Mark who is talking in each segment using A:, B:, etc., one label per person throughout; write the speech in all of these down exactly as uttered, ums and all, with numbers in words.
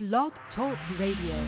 A: Blog Talk Radio.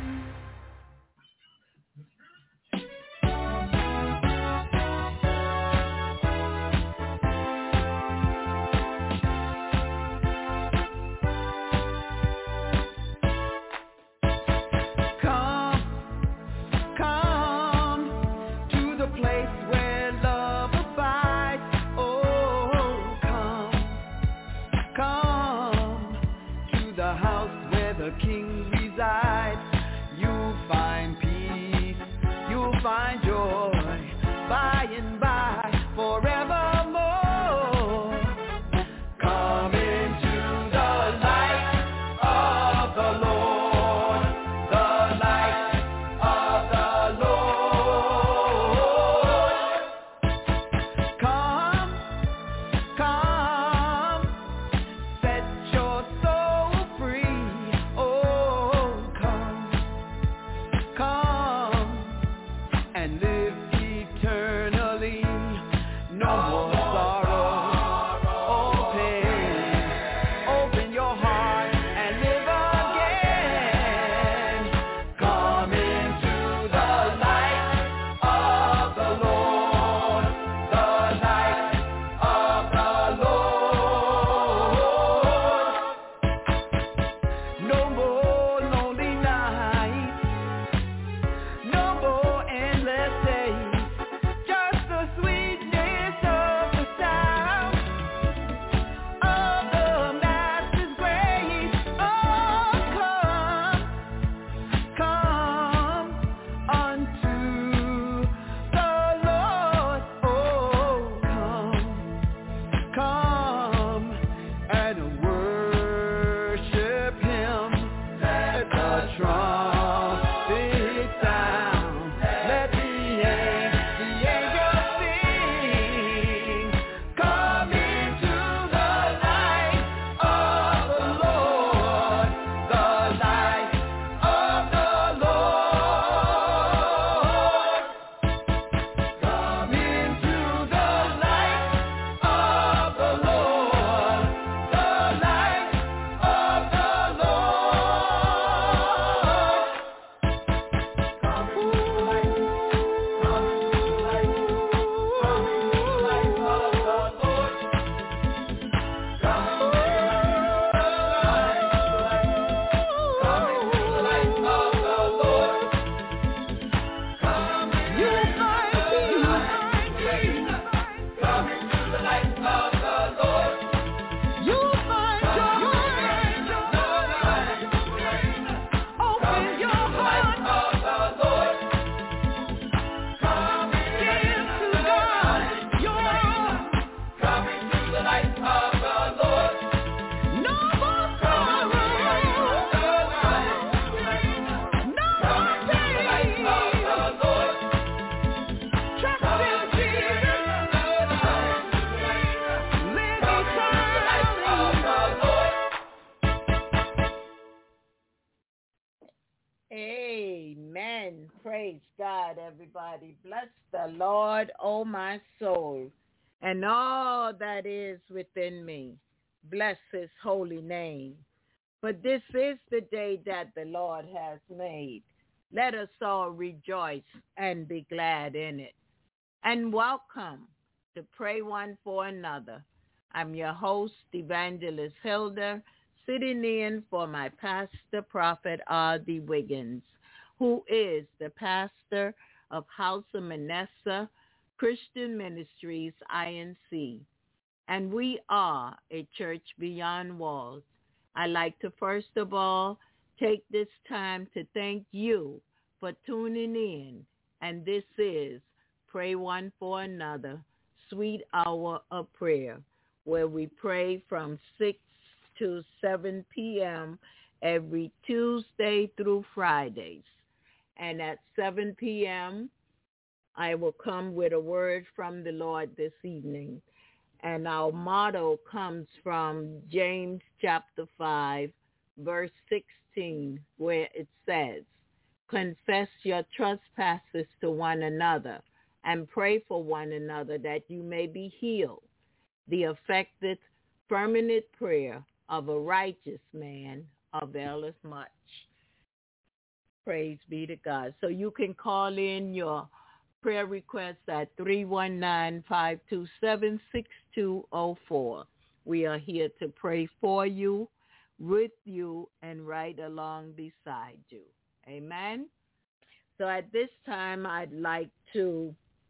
B: Amen. Praise God, everybody. Bless the Lord, O my soul, and all that is within me. Bless his holy name. For this is the day that the Lord has made. Let us all rejoice and be glad in it. And welcome to Pray One for Another. I'm your host, Evangelist Hilda, sitting in for my pastor, Prophet R D. Wiggins, who is the pastor of House of Manasseh Christian Ministries, I N C. And we are a church beyond walls. I'd like to first of all take this time to thank you for tuning in. And this is Pray One for Another, Sweet Hour of Prayer, where we pray from six to seven p.m. every Tuesday through Fridays. And at seven p.m., I will come with a word from the Lord this evening. And our motto comes from James chapter five, verse sixteen, where it says, confess your trespasses to one another and pray for one another that you may be healed. The effective, fervent prayer of a righteous man availeth much. Praise be to God. So you can call in your prayer requests at three one nine, five two seven, six two zero four. We are here to pray for you, with you, and right along beside you. Amen. So at this time, I'd like to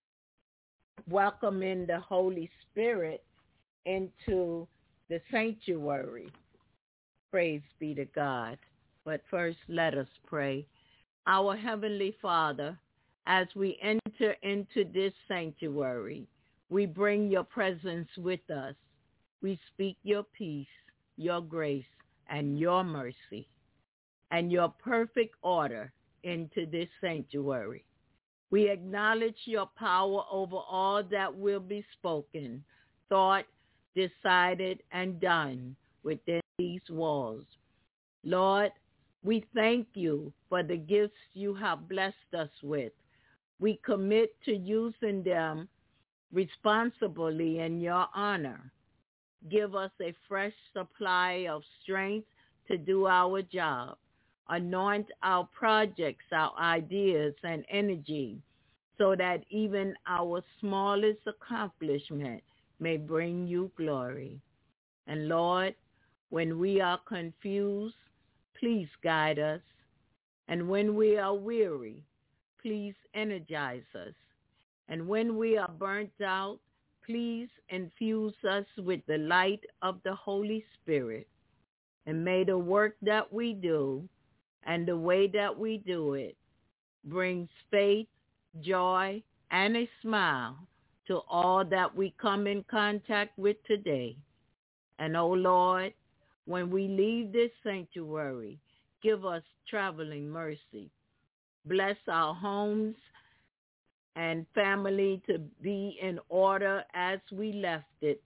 B: welcome in the Holy Spirit into the sanctuary. Praise be to God. But first, let us pray. Our Heavenly Father, as we enter into this sanctuary, we bring your presence with us. We speak your peace, your grace, and your mercy, and your perfect order into this sanctuary. We acknowledge your power over all that will be spoken, thought, decided, and done within these walls. Lord, we thank you for the gifts you have blessed us with. We commit to using them responsibly in your honor. Give us a fresh supply of strength to do our job. Anoint our projects, our ideas, and energy so that even our smallest accomplishment may bring you glory. And Lord, when we are confused, please guide us. And when we are weary, please energize us. And when we are burnt out, please infuse us with the light of the Holy Spirit. And may the work that we do and the way that we do it brings faith, joy, and a smile to all that we come in contact with today. And, oh Lord, when we leave this sanctuary, give us traveling mercy. Bless our homes and family to be in order as we left it.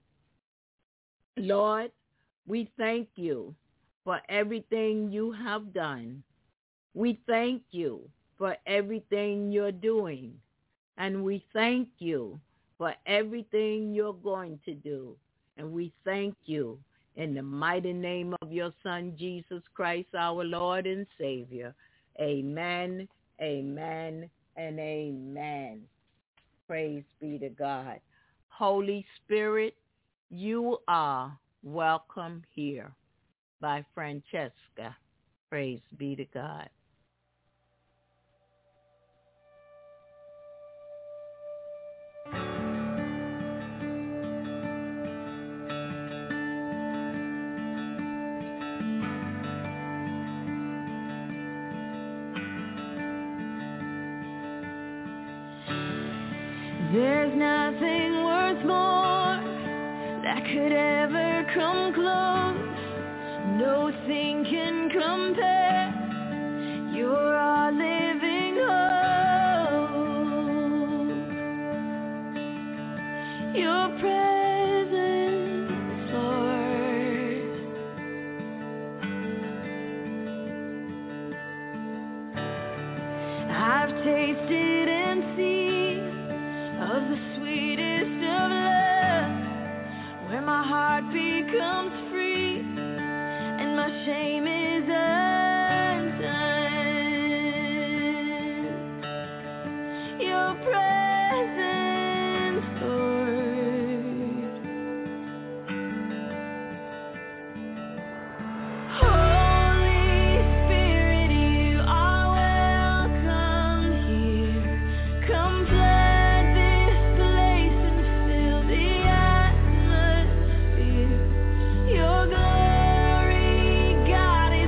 B: Lord, we thank you for everything you have done. We thank you for everything you're doing. And we thank you for everything you're going to do. And we thank you in the mighty name of your Son, Jesus Christ, our Lord and Savior. Amen, amen, and amen. Praise be to God. Holy Spirit, you are welcome here. By Francesca. Praise be to God.
C: There's nothing worth more that could ever come close. Nothing can compare. You're our living hope. Your presence, Lord. I've tasted and seen of the sweetest of love, where my heart becomes free and my shame is undone. Your presence, Lord. Holy Spirit, you are welcome here. Come flood this place and fill the atmosphere. Your glory, God,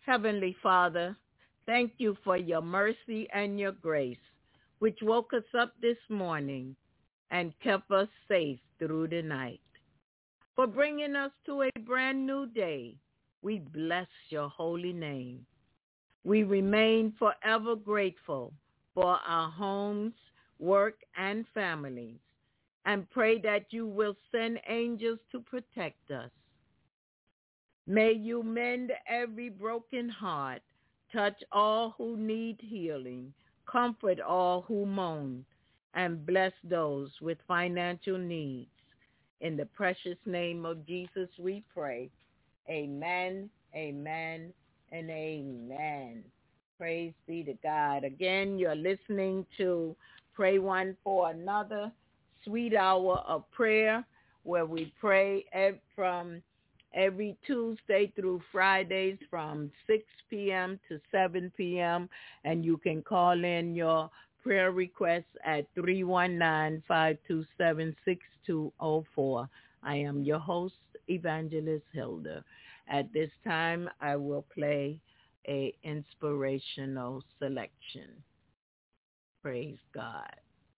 B: Heavenly Father, thank you for your mercy and your grace, which woke us up this morning and kept us safe through the night. For bringing us to a brand new day, we bless your holy name. We remain forever grateful for our homes, work, and families, and pray that you will send angels to protect us. May you mend every broken heart, touch all who need healing, comfort all who mourn, and bless those with financial needs. In the precious name of Jesus we pray. Amen, amen, and amen. Praise be to God. Again, you're listening to Pray One for Another, Sweet Hour of Prayer, where we pray from every Tuesday through Fridays from six p.m. to seven p.m. And you can call in your prayer requests at three one nine, five two seven, six two zero four. I am your host, Evangelist Hilda. At this time, I will play a inspirational selection. Praise God.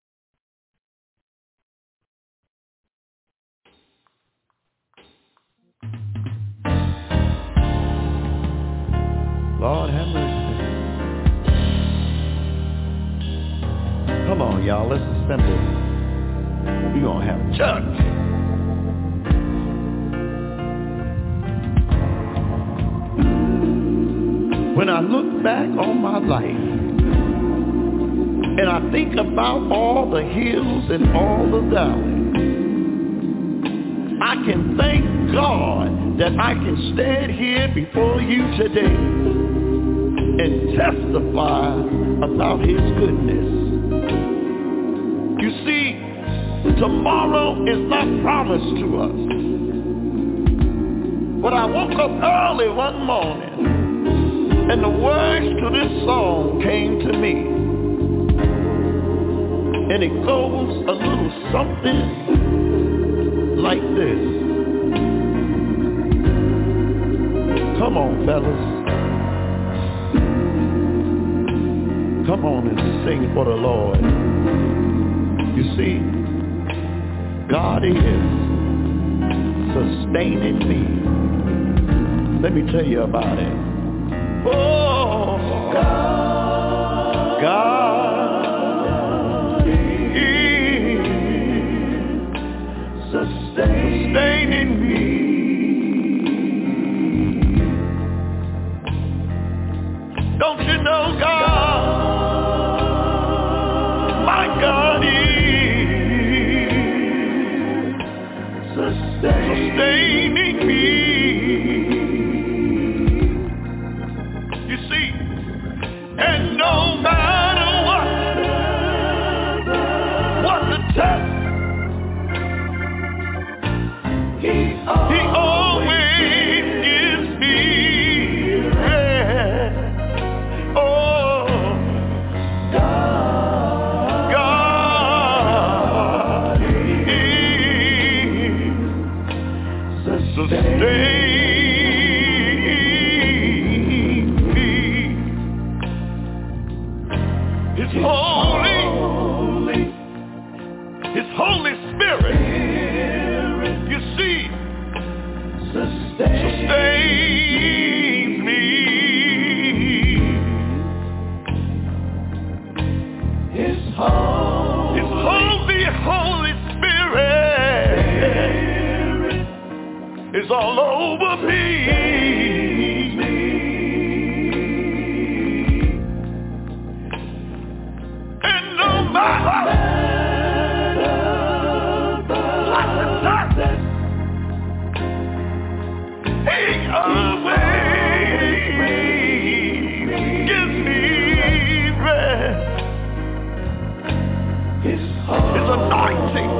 D: Lord have mercy. Come on, y'all, let's assemble. We're going to have church. When I look back on my life and I think about all the hills and all the valleys, I can thank God that I can stand here before you today and testify about his goodness. You see, tomorrow is not promised to us. But I woke up early one morning and the words to this song came to me. And it goes a little something like this. Come on, fellas. Come on and sing for the Lord. You see, God is sustaining me. Let me tell you about it. Oh, God, God is sustaining me. Don't you know God, my God is sustaining me. And no matter what, what the test, he always, he always gives me rest. Oh, God, God is sustaining. His Holy, Holy, His Holy Spirit, Spirit, you see, sustains, sustains me. His Holy, His Holy, Holy Spirit, Spirit is all over me. His anointing,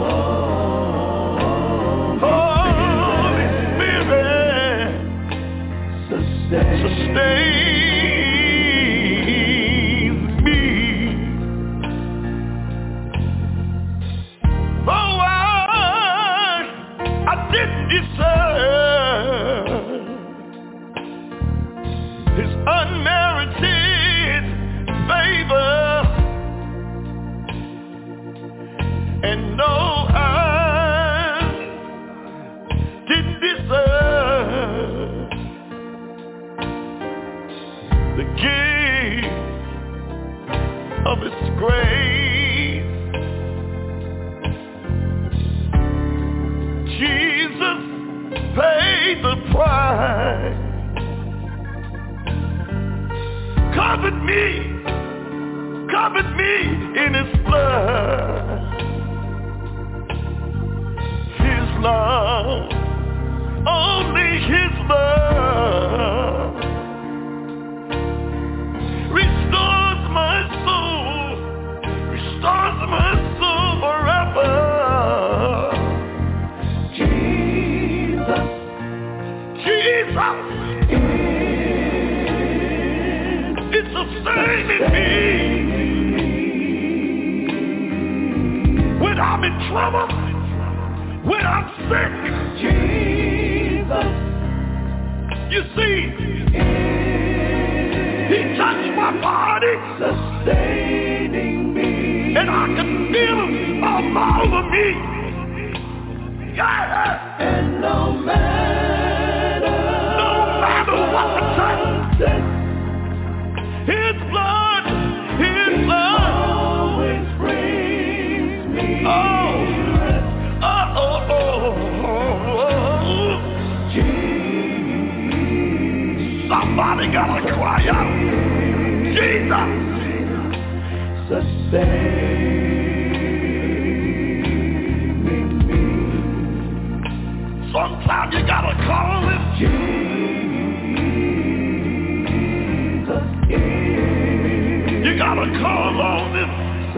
D: Holy Spirit, sustains me. Oh, I, I didn't deserve His grace. Jesus paid the price. Covered me, covered me in his blood. His love, only his love, restores my soul, restores my soul forever. Jesus, Jesus, it's sustaining me when I'm in trouble, when I'm sick. Jesus, you see, he touched my body, sustaining me, and I can feel him all over me. Yeah. And no matter, no matter what the time, his blood, his blood always brings me. Oh, oh, oh, oh, oh, oh. Jesus. Somebody gotta cry out. Jesus, sustaining me. Sometimes you gotta call him. Jesus, you gotta call on him.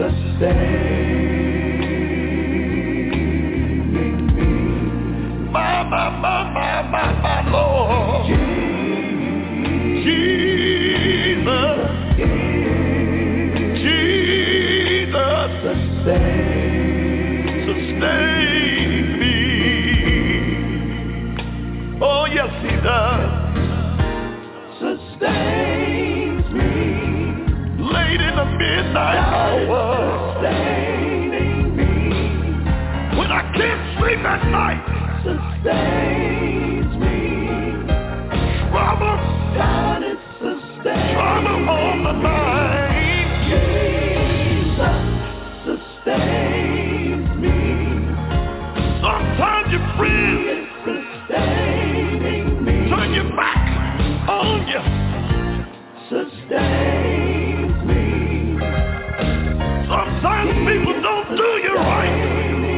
D: Sustaining me. My, my, my, my, my, my Lord. Jesus, Jesus, sustain, sustain me. Oh yes, he does. Sustains me. Late in the midnight hour. Sustaining me. When I can't sleep at night. Sustains me. Trouble. God is sustaining. Trouble on the mind. Jesus sustains me. Sometimes your friend is sustaining me. Turn your back on you. Sustains me. Sometimes people don't do you right.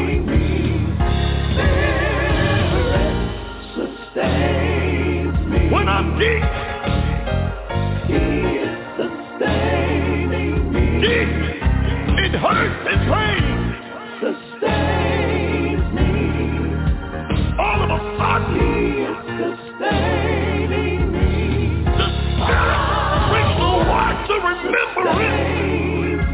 D: Sustains me. When I'm deep, he is sustaining me. Deep, it hurts and pains. Sustains me. All of a sudden, he is sustaining me. The Spirit brings the word to remembrance.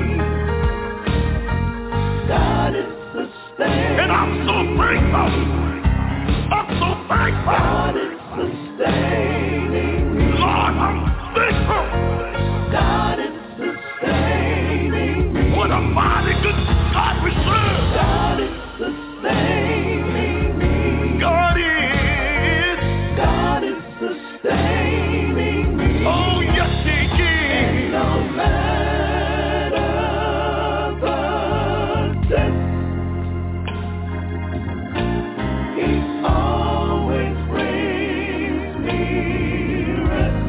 D: God is sustaining. And I'm so thankful. I'm so thankful. God is sustaining me. Lord, I'm thankful. God is sustaining me. What a mighty good God we serve. God is sustaining me. God is. God is sustaining me. Oh, yes, he is. And no matter the depth, he always brings me rest.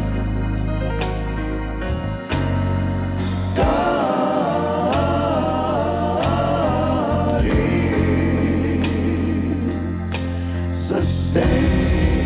D: God is sustaining.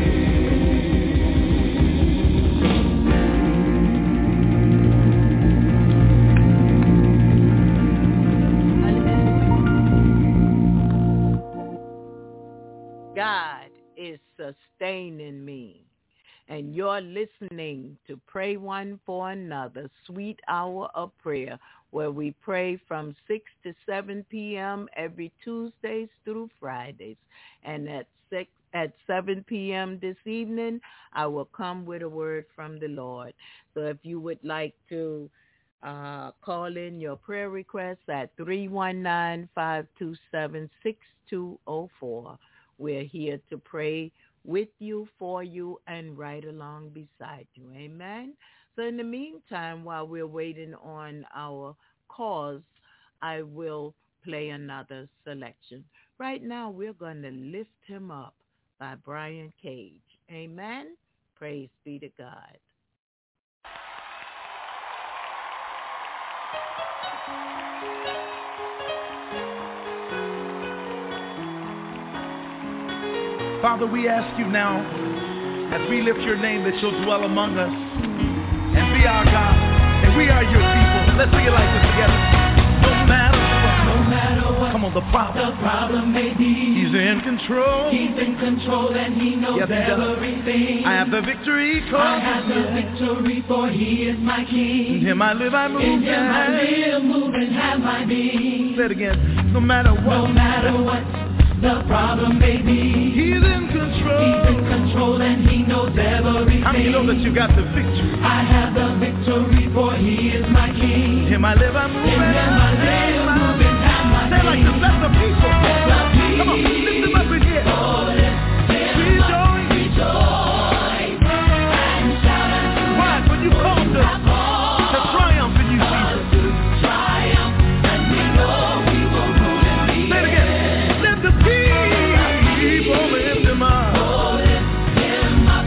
B: God is sustaining me. And you're listening to Pray One for Another, Sweet Hour of Prayer, where we pray from six to seven p.m. every Tuesdays through Fridays. And at six, at seven p.m. this evening, I will come with a word from the Lord. So if you would like to uh, call in your prayer requests at three one nine, five two seven, six two zero four. We're here to pray with you, for you, and right along beside you. Amen. So in the meantime, while we're waiting on our cause, I will play another selection. Right now, we're going to lift him up by Brian Cage. Amen. Praise be to God.
E: Father, we ask you now, as we lift your name, that you'll dwell among us and be our God, and we are your people. Let's sing it like this together. No matter what, no matter what, come on, the problem, the problem may be, he's in control, he's in control, and he knows yes, he everything. I have the victory, cause I have the victory, for he is my king. In him I live, I move, in him I live, move, and have my being. Say it again. No matter what, no matter what the problem may be, he's in control, he's in control, and he knows everything. How many know that you got the victory? I have the victory, for he is my king. In him I live, I move, in him I live, move, and have my being. Say like this, let the people, let the people, come on, lift them up in here. Oh, rejoice, rejoice, and shout unto him. Why? When you called us to triumph in you, Jesus. To triumph, and we know we will rule and be. Say it again. Let the people lift him up. Oh, lift him up.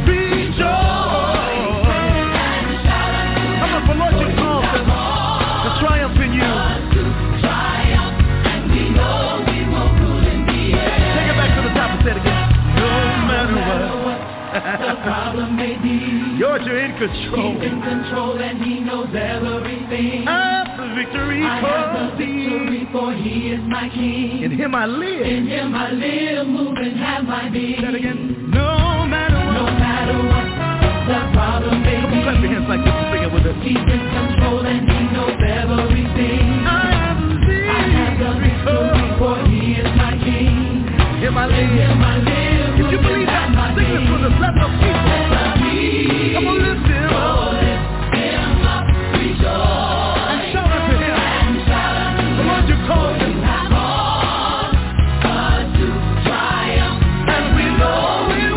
E: Rejoice, and shout unto him. Come on, for Lord, you called us to triumph in you. To triumph, and we know we will rule and be. Take it back to the top and say it again. No matter what the problem may be, Lord, you're in control. He's in control, and he knows everything. I have the victory, I have the victory, for he is my king. In him I live, in him I live, move, and have my being. Say that again. No matter what, no matter what the problem may be. Come on, clap your hands like this and sing it with us. He's in control, and he knows everything. I have the victory, I have the victory, for he is my king. In him I live, in him I live. If you believe that, sing this with us. Let the people. Come on, lift him up. Oh, lift him up. Rejoice. And shout unto him. And shout unto him. The Lord you called him. Called us to triumph. And we know we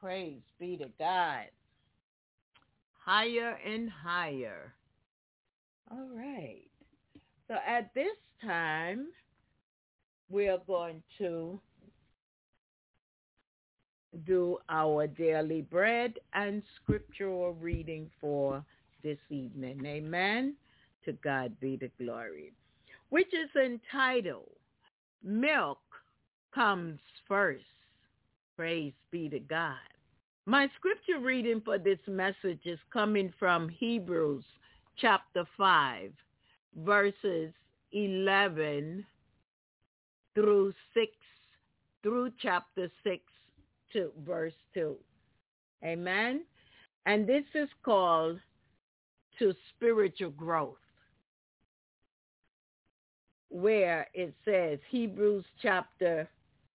B: Praise be to God. Higher and higher. All right. So at this time, we are going to do our daily bread and scriptural reading for this evening. Amen. To God be the glory. Which is entitled, Milk Comes First. Praise be to God. My scripture reading for this message is coming from Hebrews chapter five, verses eleven through six, through chapter six to verse two. Amen. And this is called To Spiritual Growth, where it says, Hebrews chapter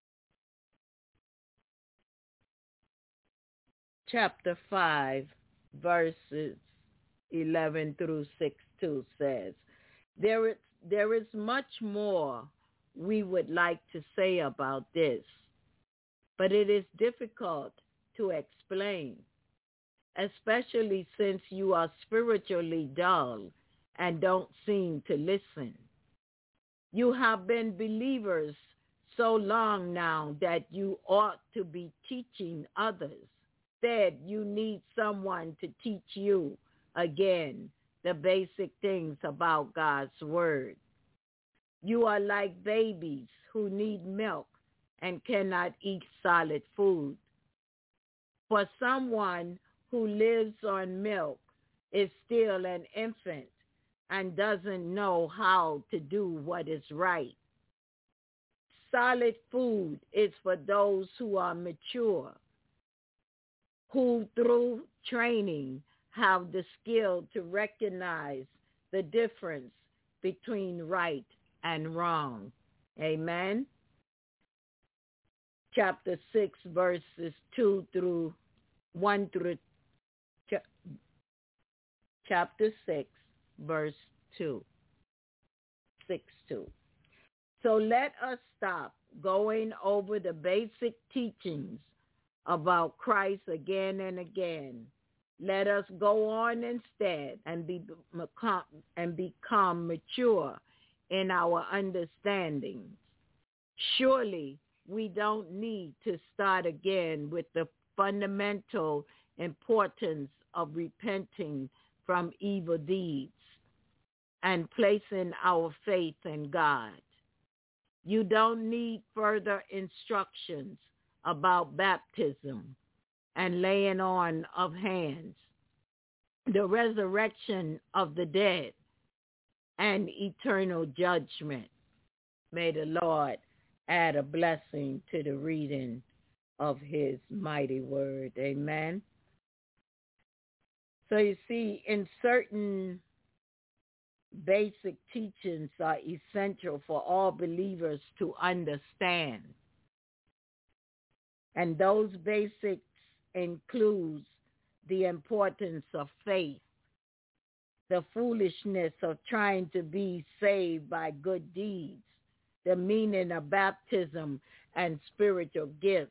B: chapter five, verses eleven through six two says, there is, there is much more we would like to say about this, but it is difficult to explain, especially since you are spiritually dull and don't seem to listen. You have been believers so long now that you ought to be teaching others. Instead, you need someone to teach you again the basic things about God's word. You are like babies who need milk and cannot eat solid food. For someone who lives on milk is still an infant and doesn't know how to do what is right. Solid food is for those who are mature, who through training have the skill to recognize the difference between right and wrong. Amen. Chapter six, verses two through one through ch- chapter six, verse two. six two. So let us stop going over the basic teachings about Christ again and again. Let us go on instead and be and become mature in our understanding. Surely we don't need to start again with the fundamental importance of repenting from evil deeds and placing our faith in God. You don't need further instructions about baptism and laying on of hands, the resurrection of the dead, and eternal judgment. May the Lord add a blessing to the reading of his mighty word. Amen. So you see, in certain basic teachings are essential for all believers to understand. And those basics include the importance of faith, the foolishness of trying to be saved by good deeds, the meaning of baptism and spiritual gifts,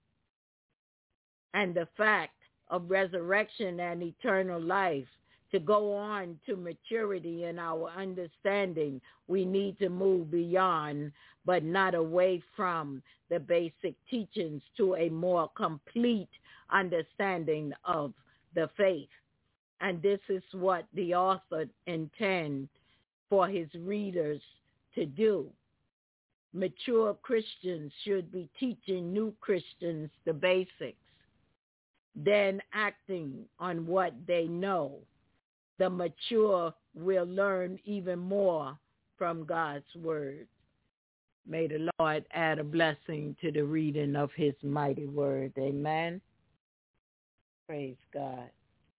B: and the fact of resurrection and eternal life. To go on to maturity in our understanding, we need to move beyond, but not away from, the basic teachings to a more complete understanding of the faith. And this is what the author intends for his readers to do. Mature Christians should be teaching new Christians the basics, then acting on what they know. The mature will learn even more from God's word. May the Lord add a blessing to the reading of his mighty word. Amen. Praise God.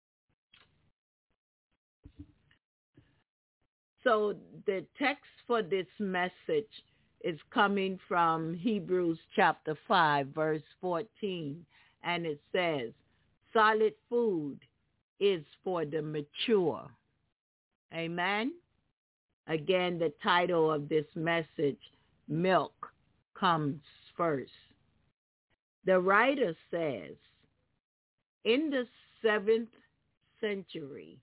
B: So the text for this message is coming from Hebrews chapter five, verse fourteen. And it says, solid food is for the mature. Amen. Again, the title of this message, Milk Comes First. The writer says, In the seventh century,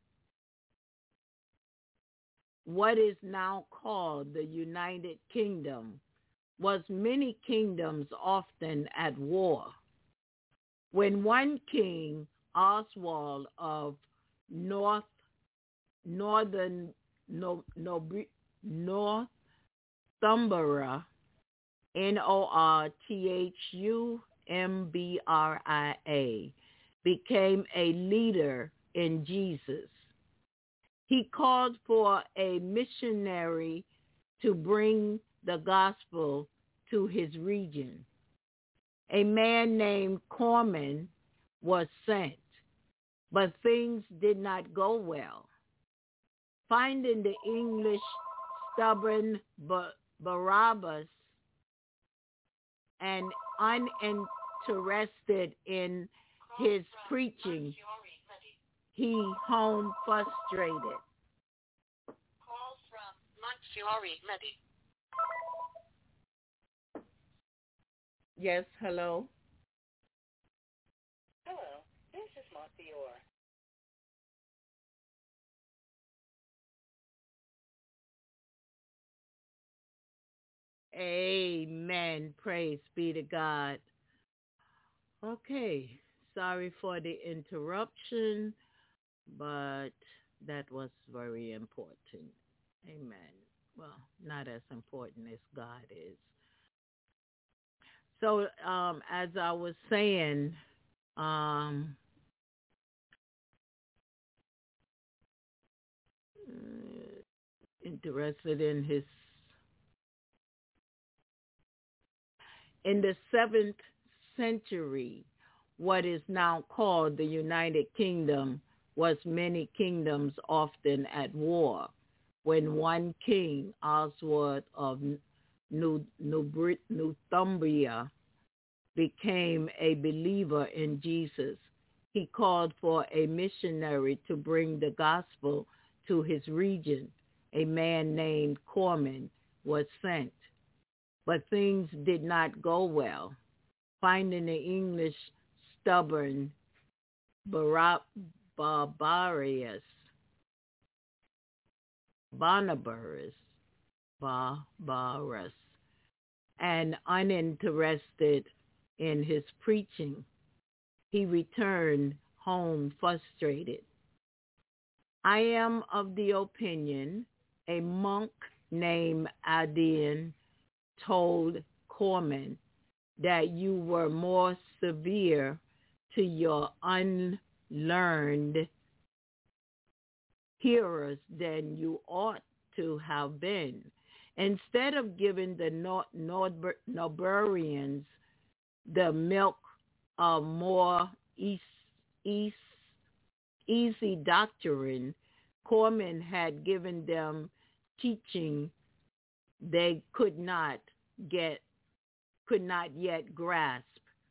B: what is now called the United Kingdom was many kingdoms often at war. When one king, Oswald of North Northern no, no, Northumbria, N O R T H U M B R I A, became a leader in Jesus. He called for a missionary to bring the gospel to his region. A man named Corman was sent, but things did not go well. Finding the English stubborn Barabbas and uninterested in his preaching, he home frustrated.
F: Call from Montefiore Levy.
B: Yes, hello.
F: Hello, this is Montefiore.
B: Amen. Praise be to God. Okay, sorry for the interruption, but that was very important. Amen. Well, not as important as God is. So, um, as I was saying, um, uh, interested in his, in the seventh century, what is now called the United Kingdom was many kingdoms often at war. When one king, Oswald of New, New, Northumbria, became a believer in Jesus, he called for a missionary to bring the gospel to his region. A man named Corman was sent, but things did not go well. Finding the English stubborn Bar- Barbarius, Barnabas, Barbarus, and uninterested in his preaching, he returned home frustrated. I am of the opinion a monk named Adin told Corman that you were more severe to your unlearned hearers than you ought to have been. Instead of giving the Northumbrians the milk of more east, east, easy doctrine, Corman had given them teaching they could not get, could not yet grasp.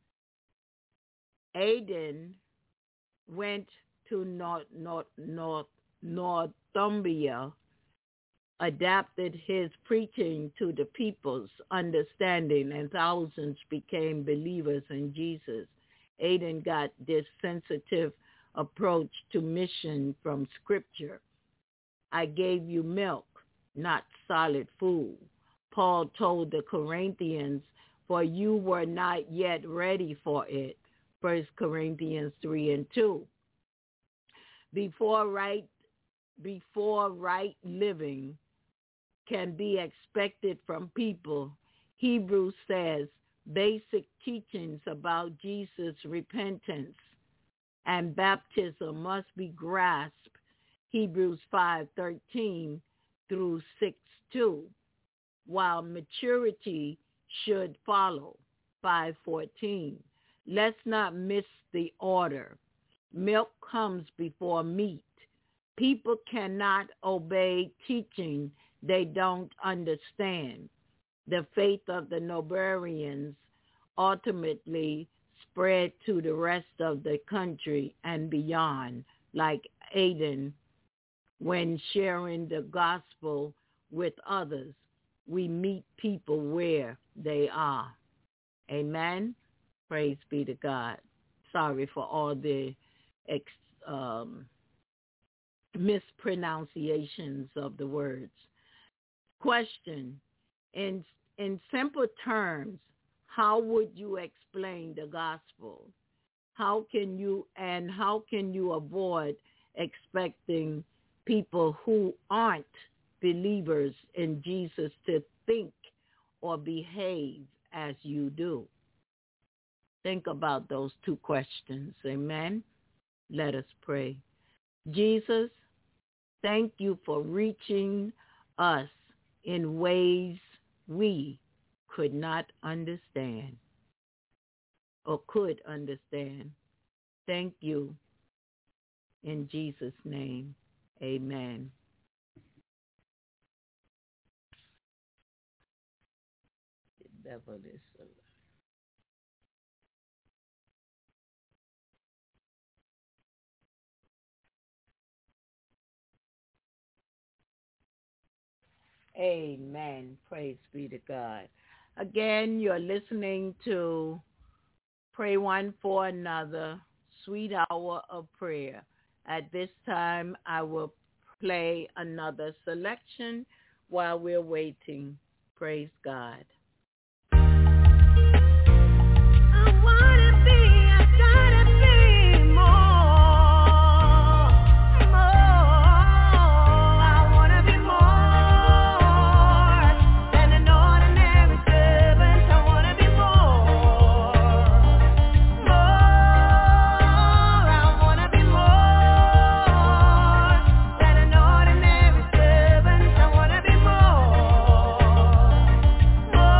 B: Aidan went to North, North, North, Northumbria, adapted his preaching to the people's understanding, and thousands became believers in Jesus. Aidan got this sensitive approach to mission from Scripture. I gave you milk, not solid food. Paul told the Corinthians, for you were not yet ready for it. First Corinthians three and two. Before right, before right living can be expected from people, Hebrews says basic teachings about Jesus' repentance and baptism must be grasped, Hebrews five thirteen through six two, while maturity should follow, five fourteen. Let's not miss the order. Milk comes before meat. People cannot obey teaching they don't understand. The faith of the Northumbrians ultimately spread to the rest of the country and beyond, like Aidan. When sharing the gospel with others, we meet people where they are. Amen. Praise be to God. Sorry for all the ex, um, mispronunciations of the words. Question, in, in simple terms, how would you explain the gospel? How can you, and how can you avoid expecting people who aren't believers in Jesus to think or behave as you do? Think about those two questions. Amen. Let us pray. Jesus, thank you for reaching us in ways we could not understand or could understand. Thank you. In Jesus' name, amen. The devil is a lie. Amen. Praise be to God. Again, you're listening to Pray One for Another, Sweet Hour of Prayer. At this time, I will play another selection while we're waiting. Praise God.
C: Oh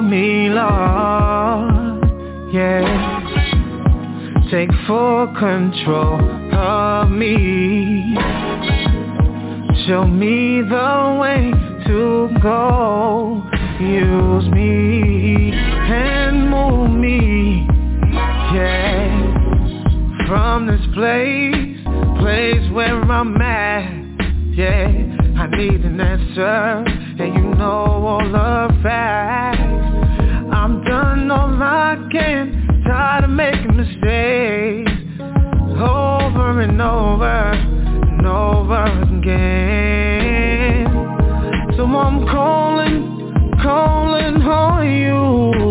G: me, Lord, yeah. Take full control of me. Show me the way to go. Use me and move me, yeah. From this place, place where I'm at, yeah. I need an answer, and you know all the facts. I'm done all I can. Tired of making mistakes over and over and over again. So I'm calling, calling on you,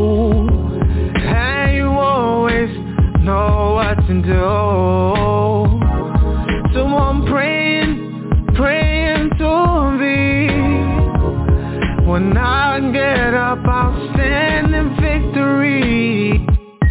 G: and you always know what to do. So I'm praying, praying to thee. When I get up, I'll stand in victory.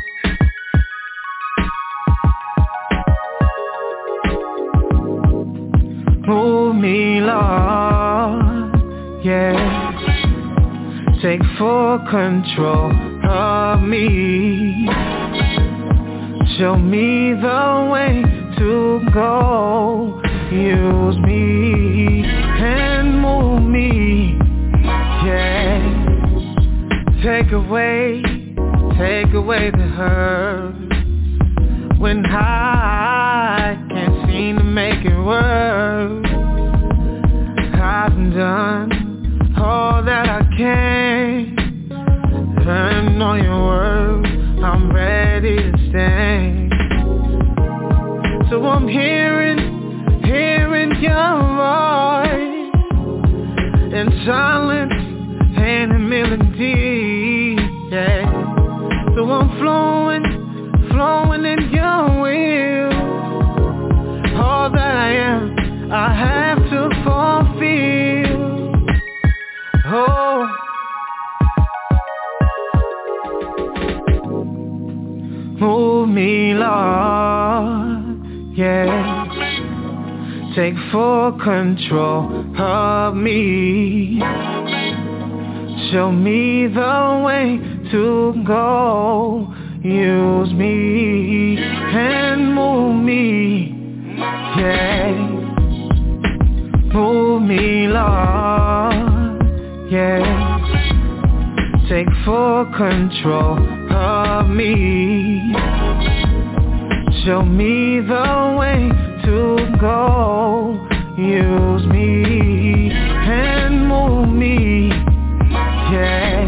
G: Move me, Lord, yeah. Take full control of me. Show me the way to go. Use me and move me, yeah. Take away, take away the hurt. When I can't seem to make it work, I've done all that I can. Turn on your word, I'm ready to stand. So I'm hearing, hearing your voice in silence and in melody, yeah. So I'm flowing, flowing in your will. All that I am, I have to fulfill. Oh, move me, Lord, yeah. Take full control of me. Show me the way to go. Use me and move me, yeah. Move me, Lord, yeah. Take full control of me. Show me the way to go. Use me and move me, yeah.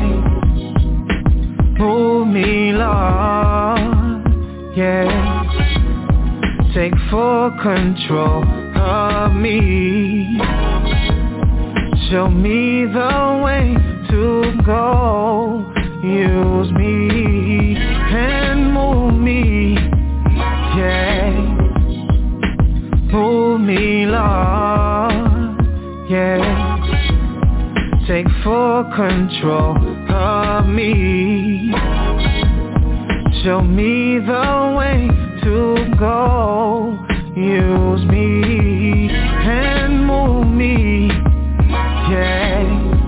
G: Move me, Lord, yeah. Take full control of me. Show me the way to go. Use me and move me, yeah. Move me, Lord, yeah. Take full control of me. Show me the way to go. Use me and move me, yeah.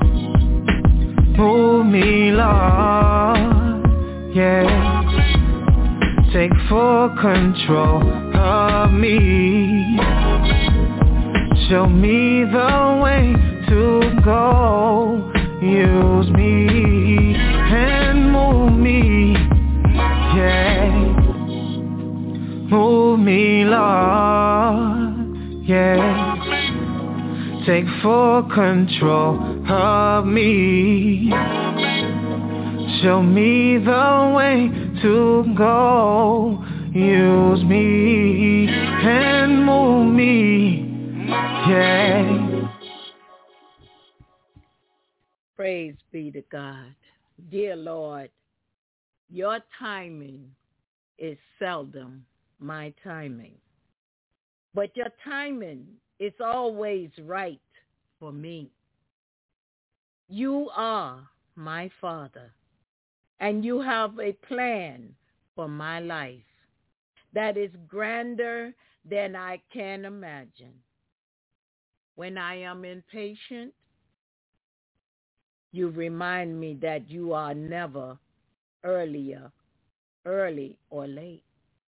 G: Move me, Lord, yeah. Take full control of me. Show me the way to go. Use me and move me, yeah. Move me, Lord, yeah. Take full control of me. Show me the way to go. Use me and move me, yeah.
B: Praise be to God. Dear Lord, your timing is seldom my timing, but your timing is always right for me. You are my Father, and you have a plan for my life that is grander than I can imagine. When I am impatient, you remind me that you are never earlier, early or late.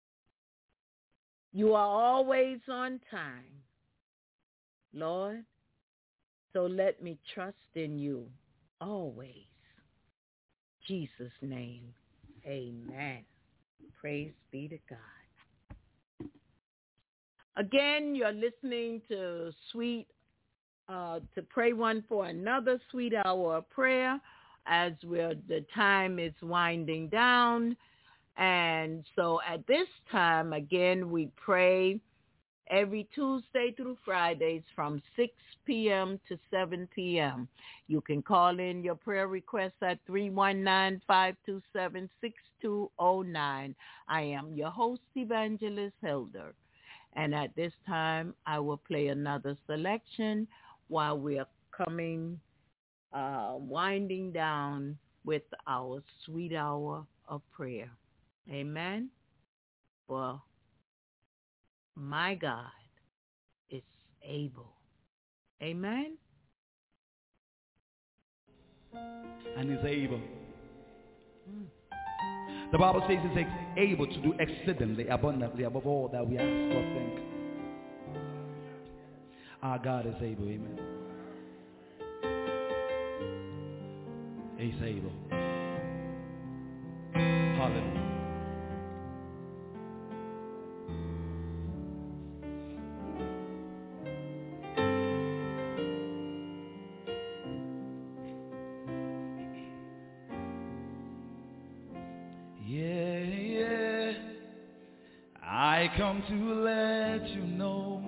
B: You are always on time, Lord, so let me trust in you always. Jesus' name, amen. Praise be to God. Again, you're listening to Sweet, uh, to pray one for another sweet hour of prayer as we're, the time is winding down. And so at this time, again, we pray every Tuesday through Fridays from six p.m. to seven p.m. You can call in your prayer requests at three one nine, five two seven, six two zero nine. I am your host, Evangelist Hilder. And at this time, I will play another selection while we are coming, uh, winding down with our sweet hour of prayer. Amen. Well, my God is able. Amen.
E: And he's able. Mm. The Bible says he's able to do exceedingly abundantly above all that we ask or think. Our God is able. Amen. He's able. Hallelujah. I come to let you know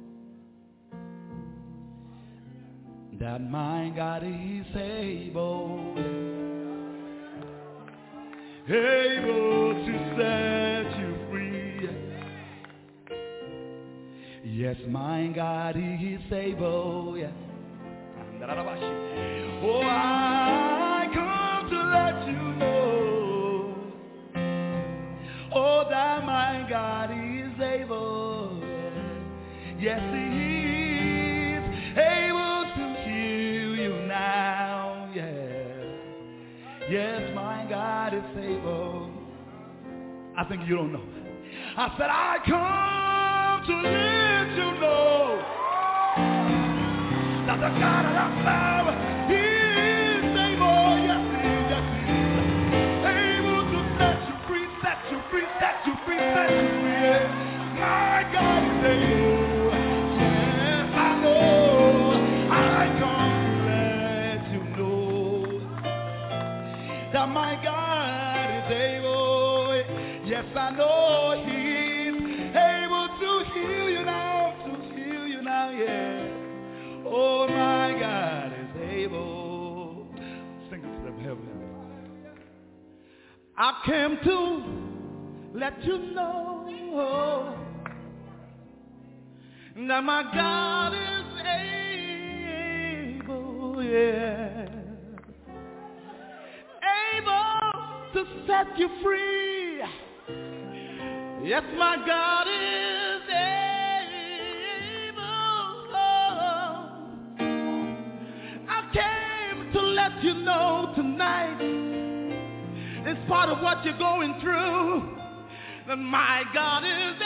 E: that my God is able, able to set you free. Yes, my God is able. Yeah. Oh, I come to let you know, oh, that my God is able. Yes, he is able to heal you now. Yeah. Yes, my God is able. I think you don't know. I said, I come to let you know that the God of our power, he is able. Yes, he is. Yes, he is. Able to set you free, set you free, set you free, set you free. Yeah. My God is able. Yes, I know. I come to let you know that my God is able. Yes, I know he's able to heal you now, to heal you now, yeah. Oh, my God is able. Sing it to them, heaven. I came to let you know that my God is able, yeah. Able to set you free. Yes, my God is able. I came to let you know tonight, it's part of what you're going through, that my God is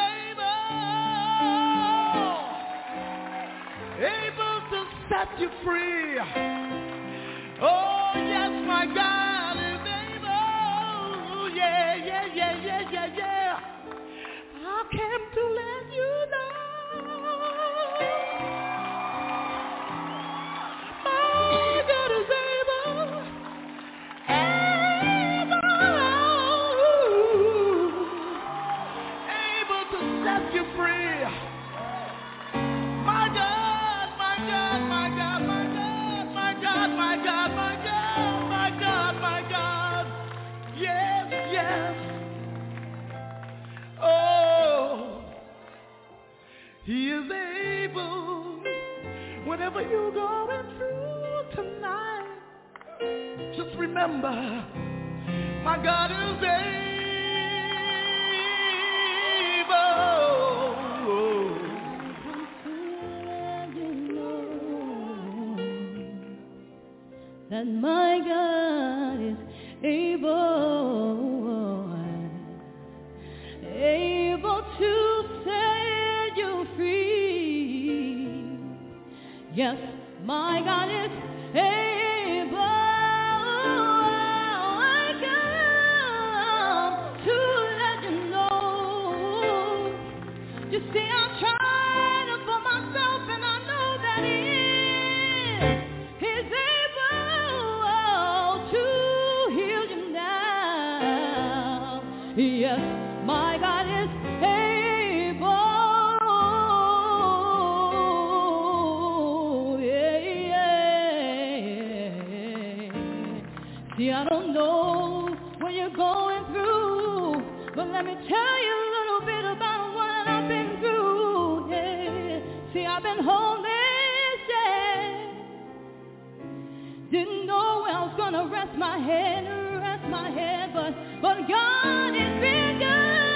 E: able, able to set you free. Oh, yes, my God is able. Yeah, yeah, yeah, yeah, yeah, yeah. I came to let you know my God is able, able, able to set you free. My God, my God, my God, my God, my God, my God, my God, my God, my God. Yes, yes. Oh, he is able. Whatever you're going through tonight, just remember, my God is able.
C: that my God is able, able to set you free. Yes, my God is able. I come to let you know. You see, I'm trying for myself, and I know that He is. He's able to heal you now. Yes, my God is able. Yeah, yeah. See, I don't know what you're going through, but let me tell you a little bit about what I've been through. Yeah. See, I've been homeless, yeah. Didn't know where I was gonna rest my head, rest my head, but but God has been good.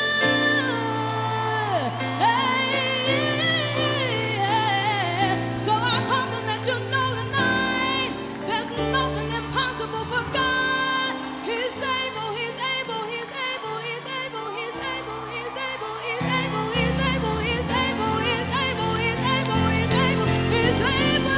C: Hey, yeah. So I come to let you know tonight, there's nothing impossible for God. He's able, He's able, He's able, He's able, He's able, He's able, He's able, He's able, He's able, He's able, He's able, He's able, He's able.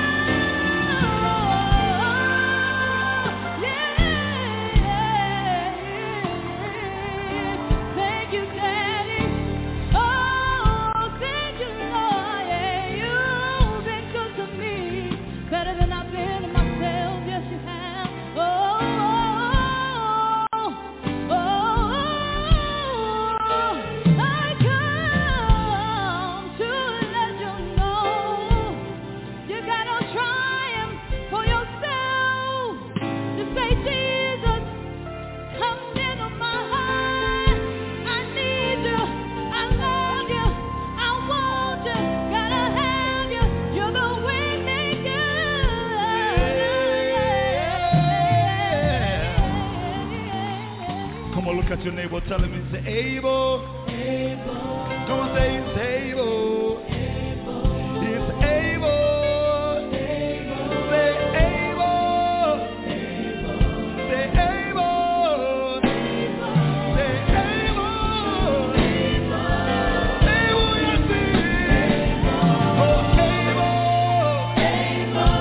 C: Thank you, Daddy. Oh, thank you, Lord. Yeah, you've been good to me, better than I've been to myself. Yes, you have. Oh, oh, oh, oh. I come to let you know you got no triumph for yourself. Just say, Jesus, come into my heart. I need you. I love you. I want you. Gotta have you. You're the way maker.
E: Come on, look at your neighbor. Tell him he's able. Come on, say he's able. He's able. Say able. Say able. Say able. Able, yes, he is. Oh, able. Able.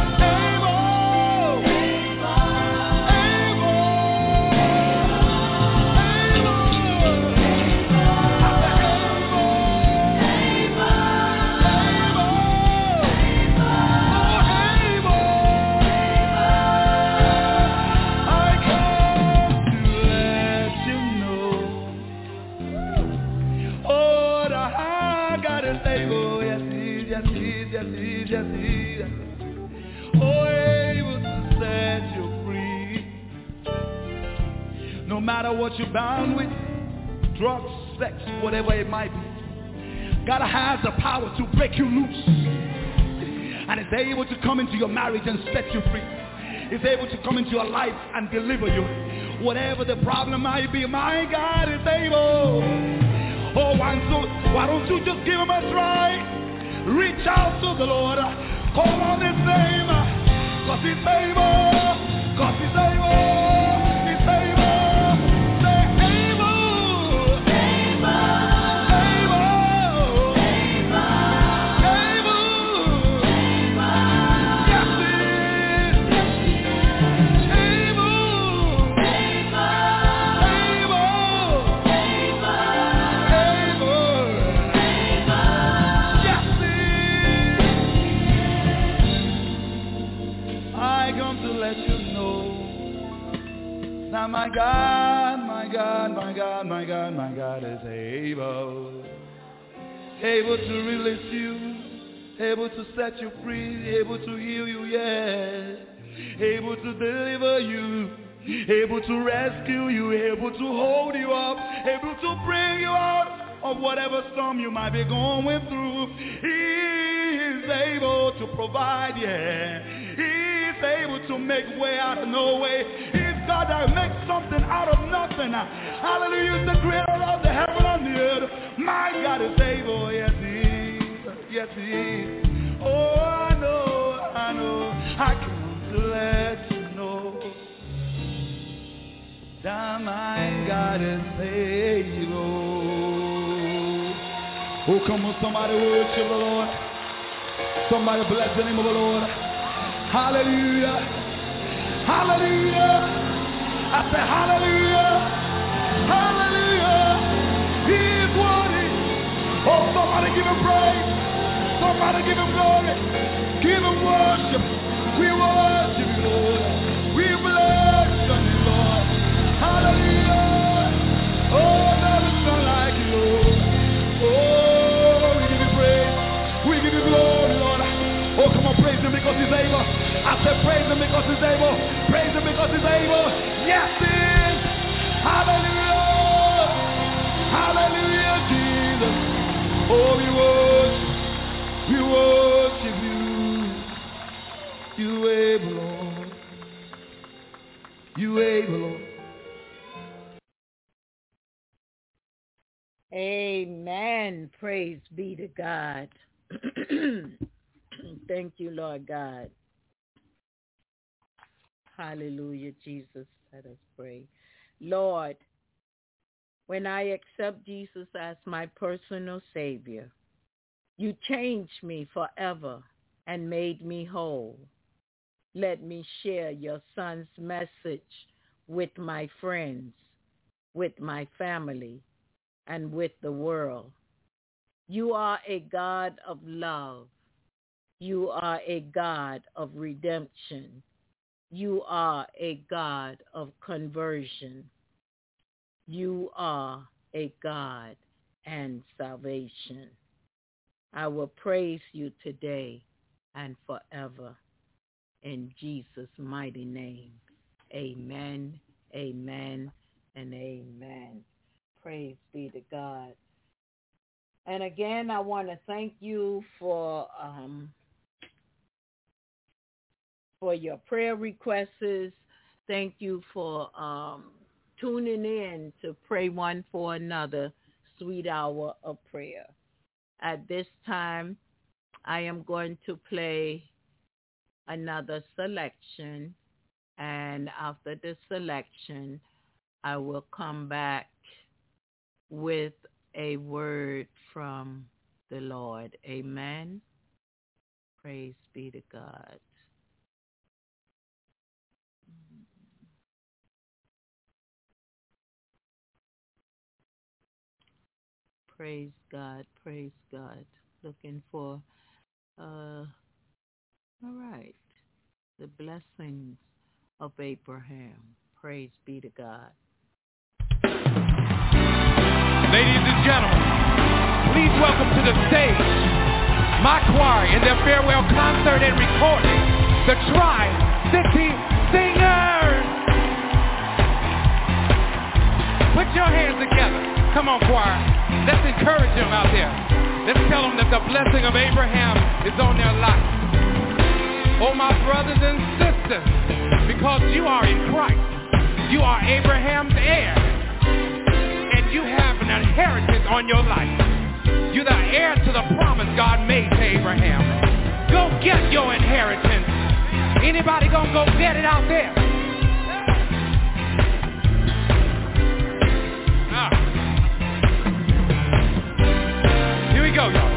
E: Yes, he is, yes, he is, yes, he is. Oh, able to set you free. No matter what you're bound with, drugs, sex, whatever it might be, God has the power to break you loose. And is able to come into your marriage and set you free. Is able to come into your life and deliver you. Whatever the problem might be, my God is able. Oh, why don't, why don't you just give him a try? Reach out to the Lord. Call on his name. Cause he's able. Cause he's able. He's able. Say able. Able. Able. Able. Able. Yes, he is. Able. Able. I come to let you know. Now my God, my God, my God, my God, my God is able. Able to release you. Able to set you free. Able to heal you, yes. Able to deliver you. Able to rescue you. Able to hold you up. Able to bring you out of whatever storm you might be going through. He is able to provide, yeah. He is able to make way out of no way. He's God that makes something out of nothing. Hallelujah, he's the creator of the heaven and the earth. My God is able, yes he is, yes he is. Oh, I know, I know, I come to let line, God is able. Oh, come on, somebody worship the Lord. Somebody bless the name of the Lord. Hallelujah. Hallelujah. I say hallelujah. Hallelujah. He is worthy. Oh, somebody give him praise. Somebody give him glory. Give him worship. We worship you, Lord. We bless your name, Lord. Hallelujah. Oh, there is none like you, Lord. Oh, we give you praise. We give you glory, Lord. Oh, come on, praise him because he's able. I said praise him because he's able. Praise him because he's able. Yes, he is. Hallelujah. Hallelujah, Jesus. Oh, we worship. We worship you. You able, Lord. You able, Lord.
B: Amen. Praise be to God. Thank you, Lord God. Hallelujah, Jesus. Let us pray. Lord, when I accept Jesus as my personal Savior, you changed me forever and made me whole. Let me share your Son's message with my friends, with my family, and with the world. You are a God of love. You are a God of redemption. You are a God of conversion. You are a God and salvation. I will praise you today and forever. In Jesus' mighty name, amen, amen, and amen. Praise be to God. And again, I want to thank you for um, for your prayer requests. Thank you for um, tuning in to pray one for another, sweet hour of prayer. At this time, I am going to play another selection, and after the selection, I will come back with a word from the Lord. Amen. Praise be to God. Praise God. Praise God. Looking for, uh, all right, the blessings of Abraham. Praise be to God.
H: Ladies and gentlemen, please welcome to the stage my choir in their farewell concert and recording, the Tri-City Singers. Put your hands together. Come on, choir. Let's encourage them out there. Let's tell them that the blessing of Abraham is on their life. Oh, my brothers and sisters, because you are in Christ, you are Abraham's heir. You have an inheritance on your life. You're the heir to the promise God made to Abraham. Go get your inheritance. Anybody gonna go get it out there? Ah. Here we go, y'all.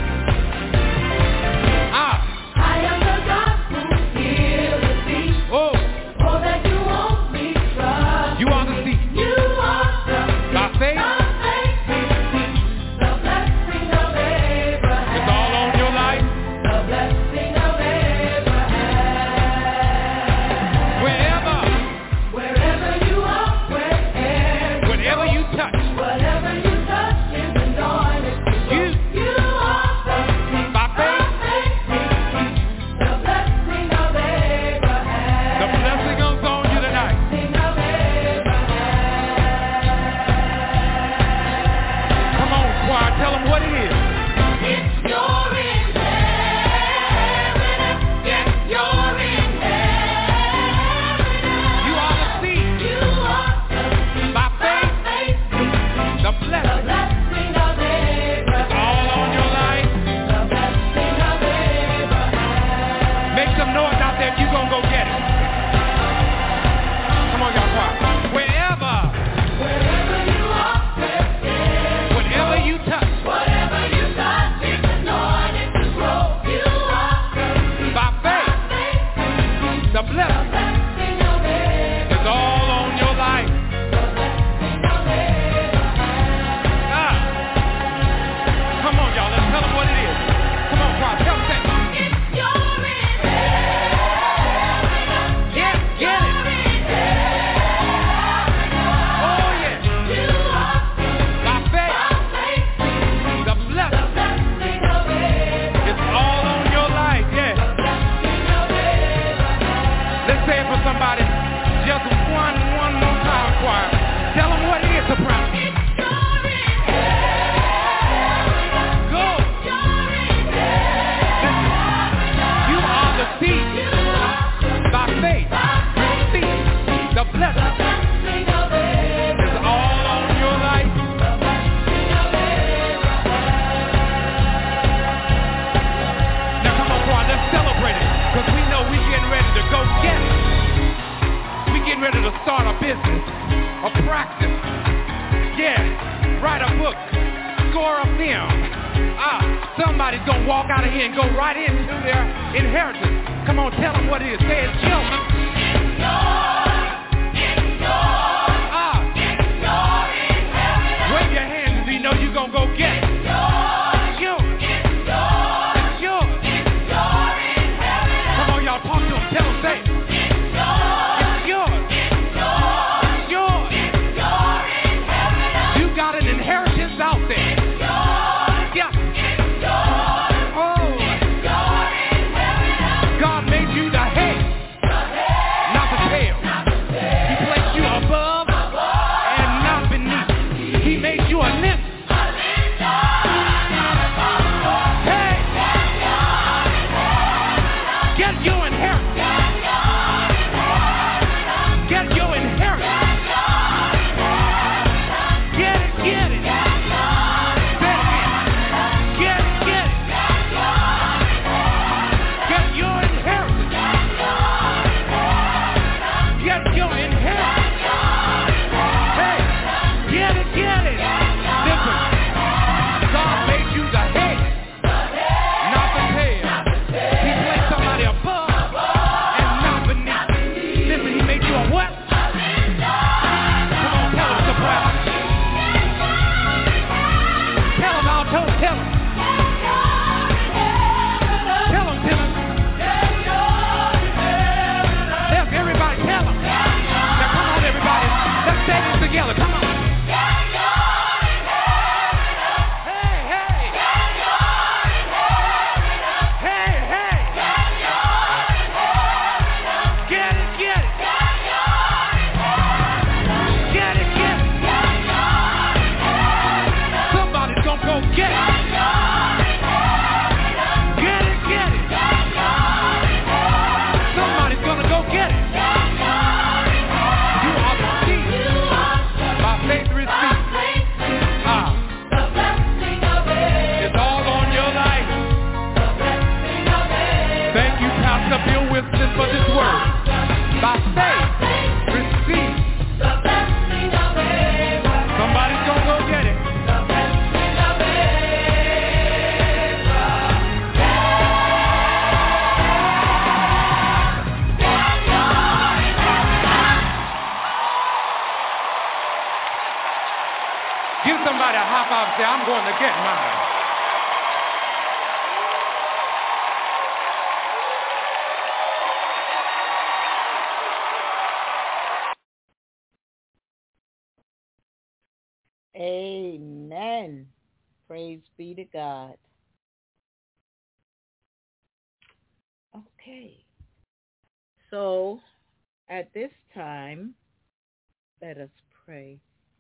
H: Ah.
C: I am the God who's here to see.
H: Oh.
C: Oh, that you won't be troubled.
H: You are the seed.
C: You are the
H: By faith,
C: the blessing of Abraham.
H: it's all on your life.
C: The blessing of Abraham.
H: Wherever blessing is all on your life. Ah. Come on, y'all. Let's tell them what it is. Come on, choir. Tell them that. Yeah, get it. Oh, yeah. By faith, the blessing is all on your life. Yeah. Let's say it for somebody. Just one, one more time, choir. Tell them what it is, soprano. Go. Listen. You are the seed. By faith, receive the blessing. It's all on your life. Now come on, choir. Let's celebrate it. Because we know we're getting ready to go get it. We're getting ready to start a business, a practice. Yeah, write a book, score a film. Ah, somebody's going to walk out of here and go right into their inheritance. Come on, tell them what it is. Say it's yours. Ah, wave your hands if you know you're going to go get it. It's yours. It's yours. Come on, y'all, talk to them. Tell them, say it. It's yours. It's yours. You got an inheritance out there. Yeah. Oh. God made you the head, not the tail. He placed you above and not beneath. He made you a nymph. Hey, get your inheritance. Get your inheritance. Get it, get it. Say it again. Get it, get it. Get your inheritance. Get your inheritance. Hey, get it, get it. Listen, God made you the head, not the tail. He placed somebody above and not beneath. Listen, he made you a what? Come on, tell him, soprano. Tell him, alto, tell him. Tell him, tell him. Tell everybody, tell him. Now come on, everybody. Let's say this together. Come on. Hey, hey. Hey, hey. Get it, get it. Get it, get it. Somebody's gonna go get it. Get it, get it. Somebody's gonna go get it. You are the seed. By faith receive. Ah. It's all on your life. Thank you, Pastor Bill Wilson, for this word. By faith receive. Somebody's gonna go get it. Give somebody a high five and say, I'm going to get mine.
B: Amen. Praise be to God. Okay. So at this time, let us pray.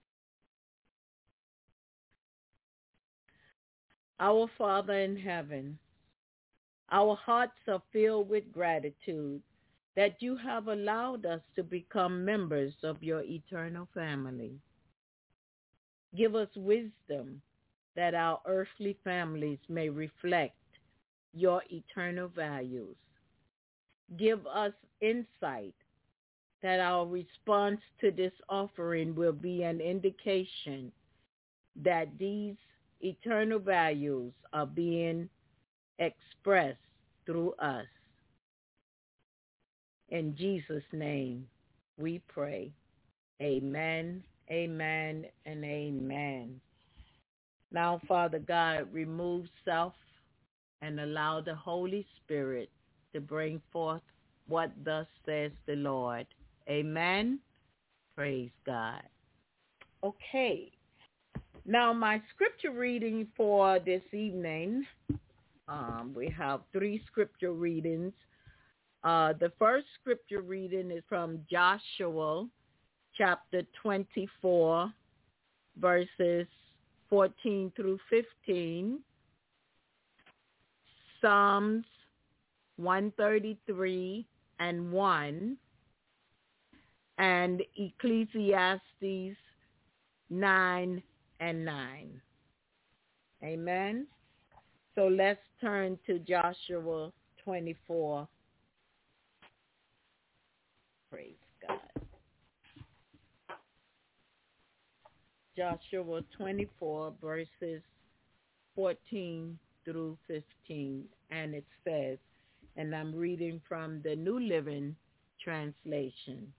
B: Our Father in heaven, our hearts are filled with gratitude that you have allowed us to become members of your eternal family. Give us wisdom that our earthly families may reflect your eternal values. Give us insight that our response to this offering will be an indication that these eternal values are being expressed through us. In Jesus' name we pray. Amen, amen, and amen. Now, Father God, remove self and allow the Holy Spirit to bring forth what thus says the Lord. Amen. Praise God. Okay. Now, my scripture reading for this evening, um, we have three scripture readings. Uh, the first scripture reading is from Joshua chapter twenty-four, verses fourteen through fifteen. Psalms one thirty-three and one, and Ecclesiastes nine and nine. Amen. So let's turn to Joshua twenty-four. Praise God. Joshua twenty-four, verses fourteen through fifteen. And it says, and I'm reading from the New Living Translation.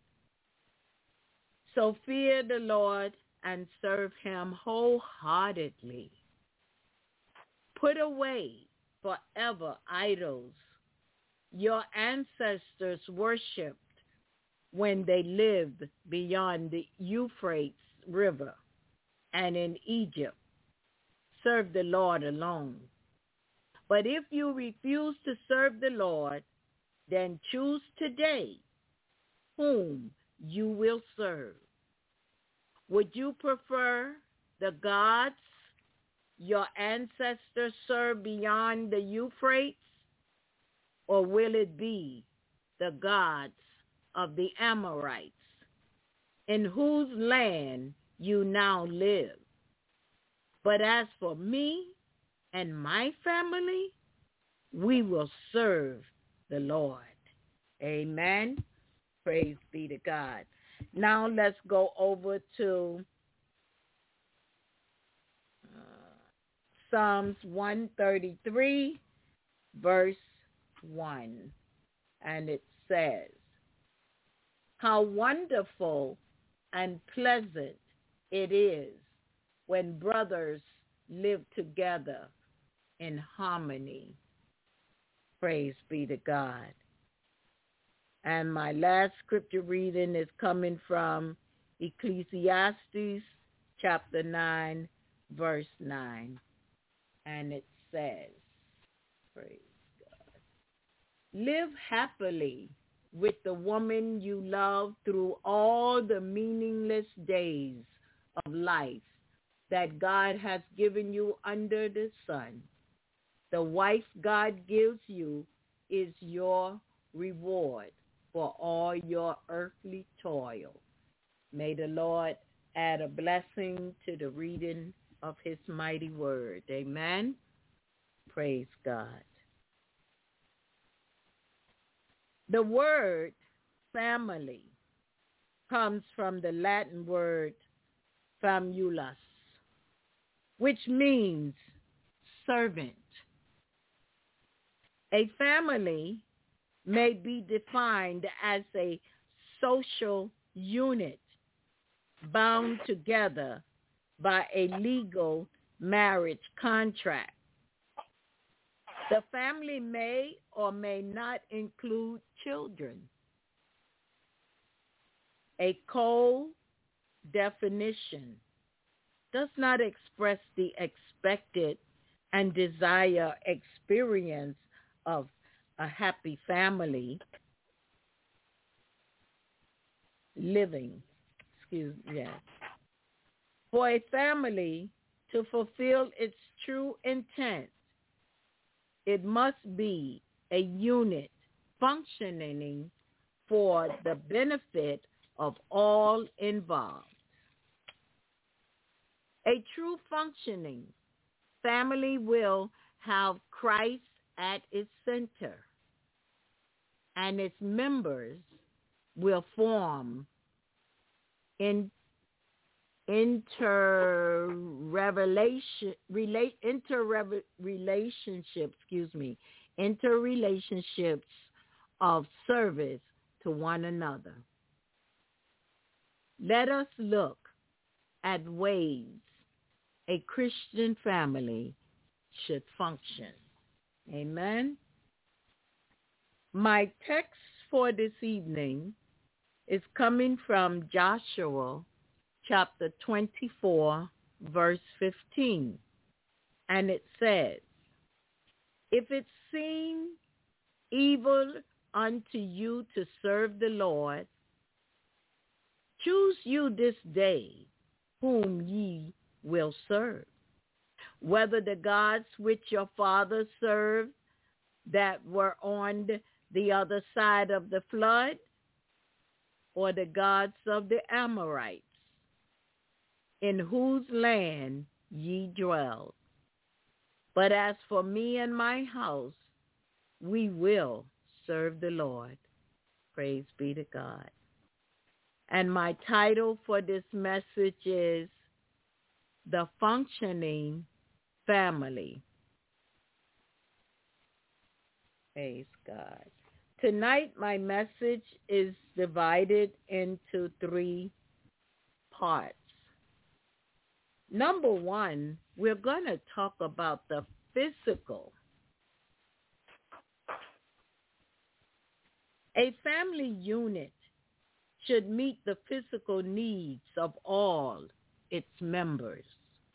B: So fear the Lord and serve him wholeheartedly. Put away forever idols your ancestors worshipped when they lived beyond the Euphrates River and in Egypt. Serve the Lord alone. But if you refuse to serve the Lord, then choose today whom you will serve. Would you prefer the gods your ancestors served beyond the Euphrates, or will it be the gods of the Amorites, in whose land you now live? But as for me and my family, we will serve the Lord. Amen. Praise be to God. Now let's go over to uh, Psalms one thirty-three, verse one. And it says, how wonderful and pleasant it is when brothers live together in harmony. Praise be to God. And my last scripture reading is coming from Ecclesiastes chapter nine, verse nine. And it says, praise God, live happily with the woman you love through all the meaningless days of life that God has given you under the sun. The wife God gives you is your reward for all your earthly toil. May the Lord add a blessing to the reading of his mighty word. Amen. Praise God. The word family comes from the Latin word famulus, which means servant. A family may be defined as a social unit bound together by a legal marriage contract. The family may or may not include children. A cold definition does not express the expected and desired experience of a happy family living. Excuse me. Yes. For a family to fulfill its true intent, it must be a unit functioning for the benefit of all involved. A true functioning family will have Christ at its center, and its members will form in interrevelation relate interrelationship excuse me interrelationships of service to one another. Let us look at ways a Christian family should function. Amen. My text for this evening is coming from Joshua chapter twenty-four, verse fifteen. And it says, if it seem evil unto you to serve the Lord, choose you this day whom ye will serve, whether the gods which your fathers served that were on the other side of the flood, or the gods of the Amorites, in whose land ye dwell. But as for me and my house, we will serve the Lord. Praise be to God. And my title for this message is The Functioning Family. Praise God. Tonight, my message is divided into three parts. Number one, we're going to talk about the physical. A family unit should meet the physical needs of all its members.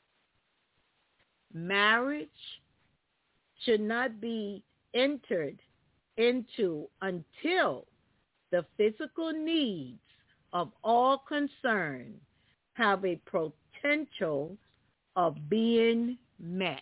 B: Marriage should not be entered into until the physical needs of all concerned have a potential of being met.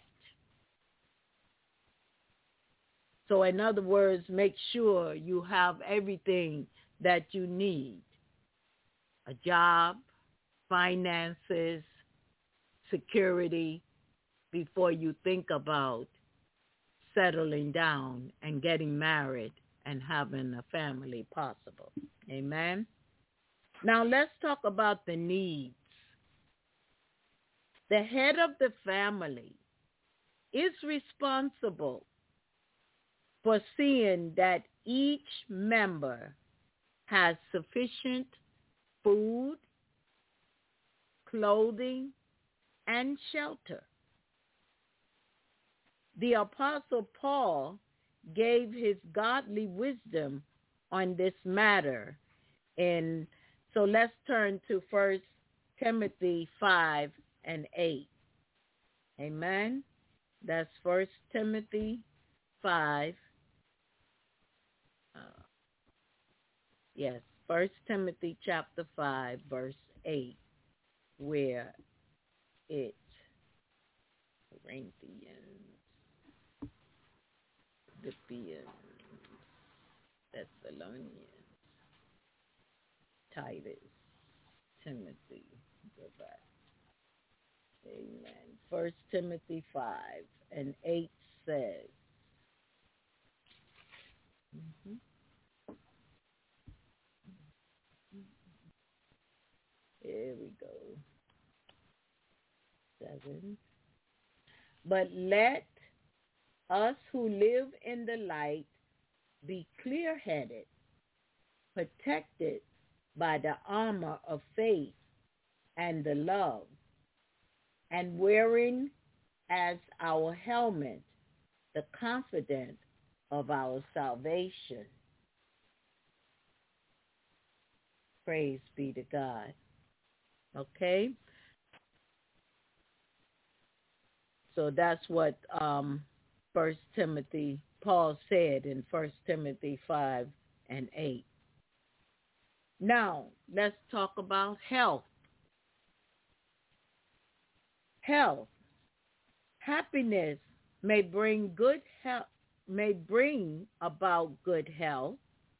B: So in other words, make sure you have everything that you need. A job, finances, security, before you think about settling down and getting married and having a family possible. Amen? Now let's talk about the needs. The head of the family is responsible for seeing that each member has sufficient food, clothing, and shelter. The Apostle Paul gave his godly wisdom on this matter. And so let's turn to First Timothy five and eight. Amen. That's First Timothy five. Uh, yes, First Timothy chapter five, verse eight, where it Corinthians, Philippians, Thessalonians, Titus, Timothy, go back. Amen. First Timothy five and eight says, mm-hmm. Here we go. Seven. But let us who live in the light be clear-headed, protected by the armor of faith and the love, and wearing as our helmet the confidence of our salvation. Praise be to God. Okay? So that's what um, First Timothy, Paul said in First Timothy five and eight. Now, let's talk about health. Health. Happiness may bring good health, may bring about good health,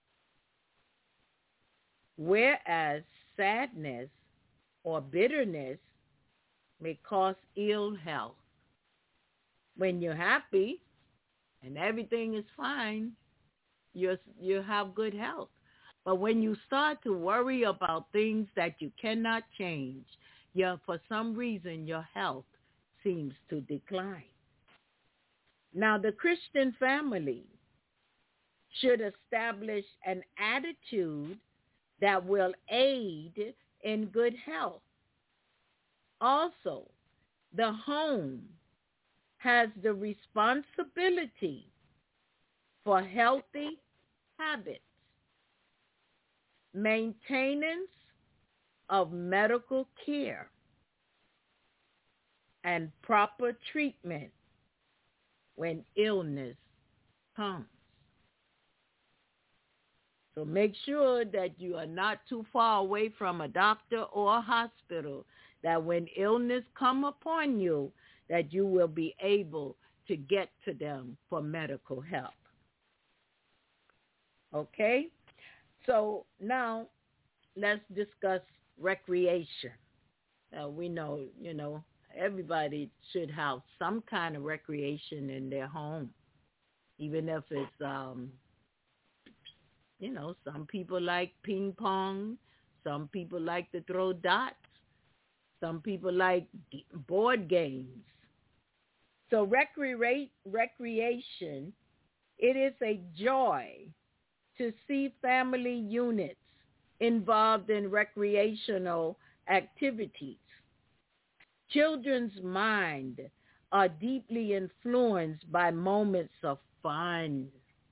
B: whereas sadness or bitterness may cause ill health. When you're happy and everything is fine, you you have good health. But when you start to worry about things that you cannot change, you, for some reason your health seems to decline. Now, the Christian family should establish an attitude that will aid in good health. Also, the home has the responsibility for healthy habits, maintenance of medical care, and proper treatment when illness comes. So make sure that you are not too far away from a doctor or a hospital, that when illness come upon you, that you will be able to get to them for medical help. Okay? So now let's discuss recreation. Uh, we know, you know, everybody should have some kind of recreation in their home, even if it's, um, you know, some people like ping pong, some people like to throw dots, some people like board games. So recre- recreation, it is a joy to see family units involved in recreational activities. Children's minds are deeply influenced by moments of fun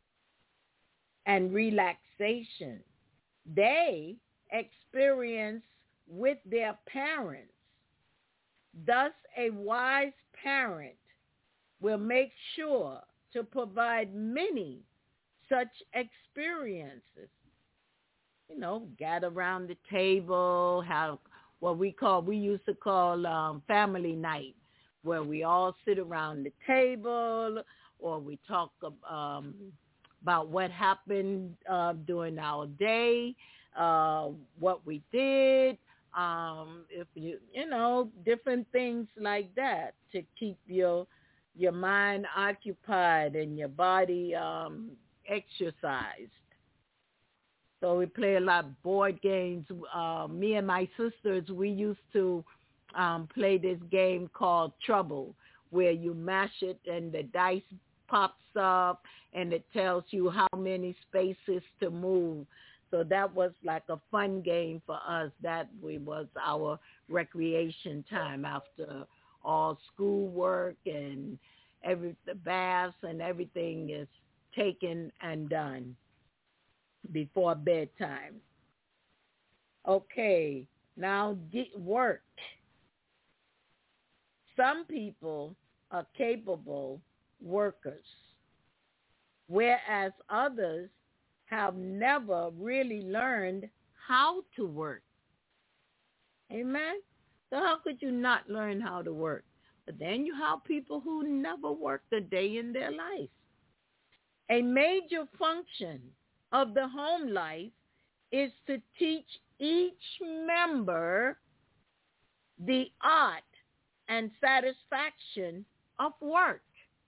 B: and relaxation they experience with their parents. Thus, a wise parent will make sure to provide many such experiences. You know, gather around the table, have what we call, we used to call um, family night, where we all sit around the table, or we talk um, about what happened uh, during our day, uh, what we did, um, if you, you know, different things like that to keep your your mind occupied and your body um, exercised. So we play a lot of board games. Uh, me and my sisters, we used to um, play this game called Trouble, where you mash it and the dice pops up and it tells you how many spaces to move. So that was like a fun game for us. That we was our recreation time after all schoolwork and every the baths and everything is taken and done before bedtime. Okay, now get work. Some people are capable workers, whereas others have never really learned how to work. Amen? So how could you not learn how to work? But then you have people who never worked a day in their life. A major function of the home life is to teach each member the art and satisfaction of work.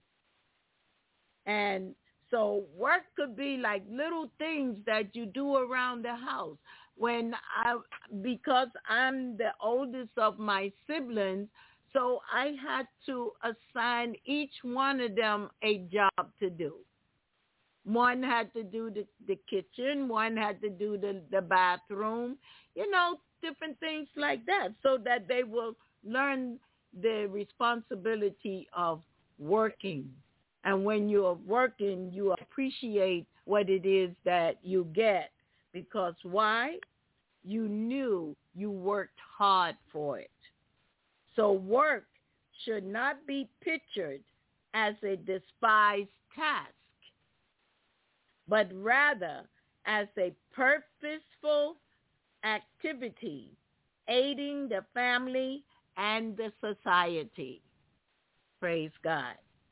B: And so work could be like little things that you do around the house. When I, because I'm the oldest of my siblings, so I had to assign each one of them a job to do. One had to do the, the kitchen, one had to do the, the bathroom, you know, different things like that, so that they will learn the responsibility of working. And when you're working, you appreciate what it is that you get. Because why? You knew you worked hard for it. So work should not be pictured as a despised task, but rather as a purposeful activity aiding the family and the society. Praise God.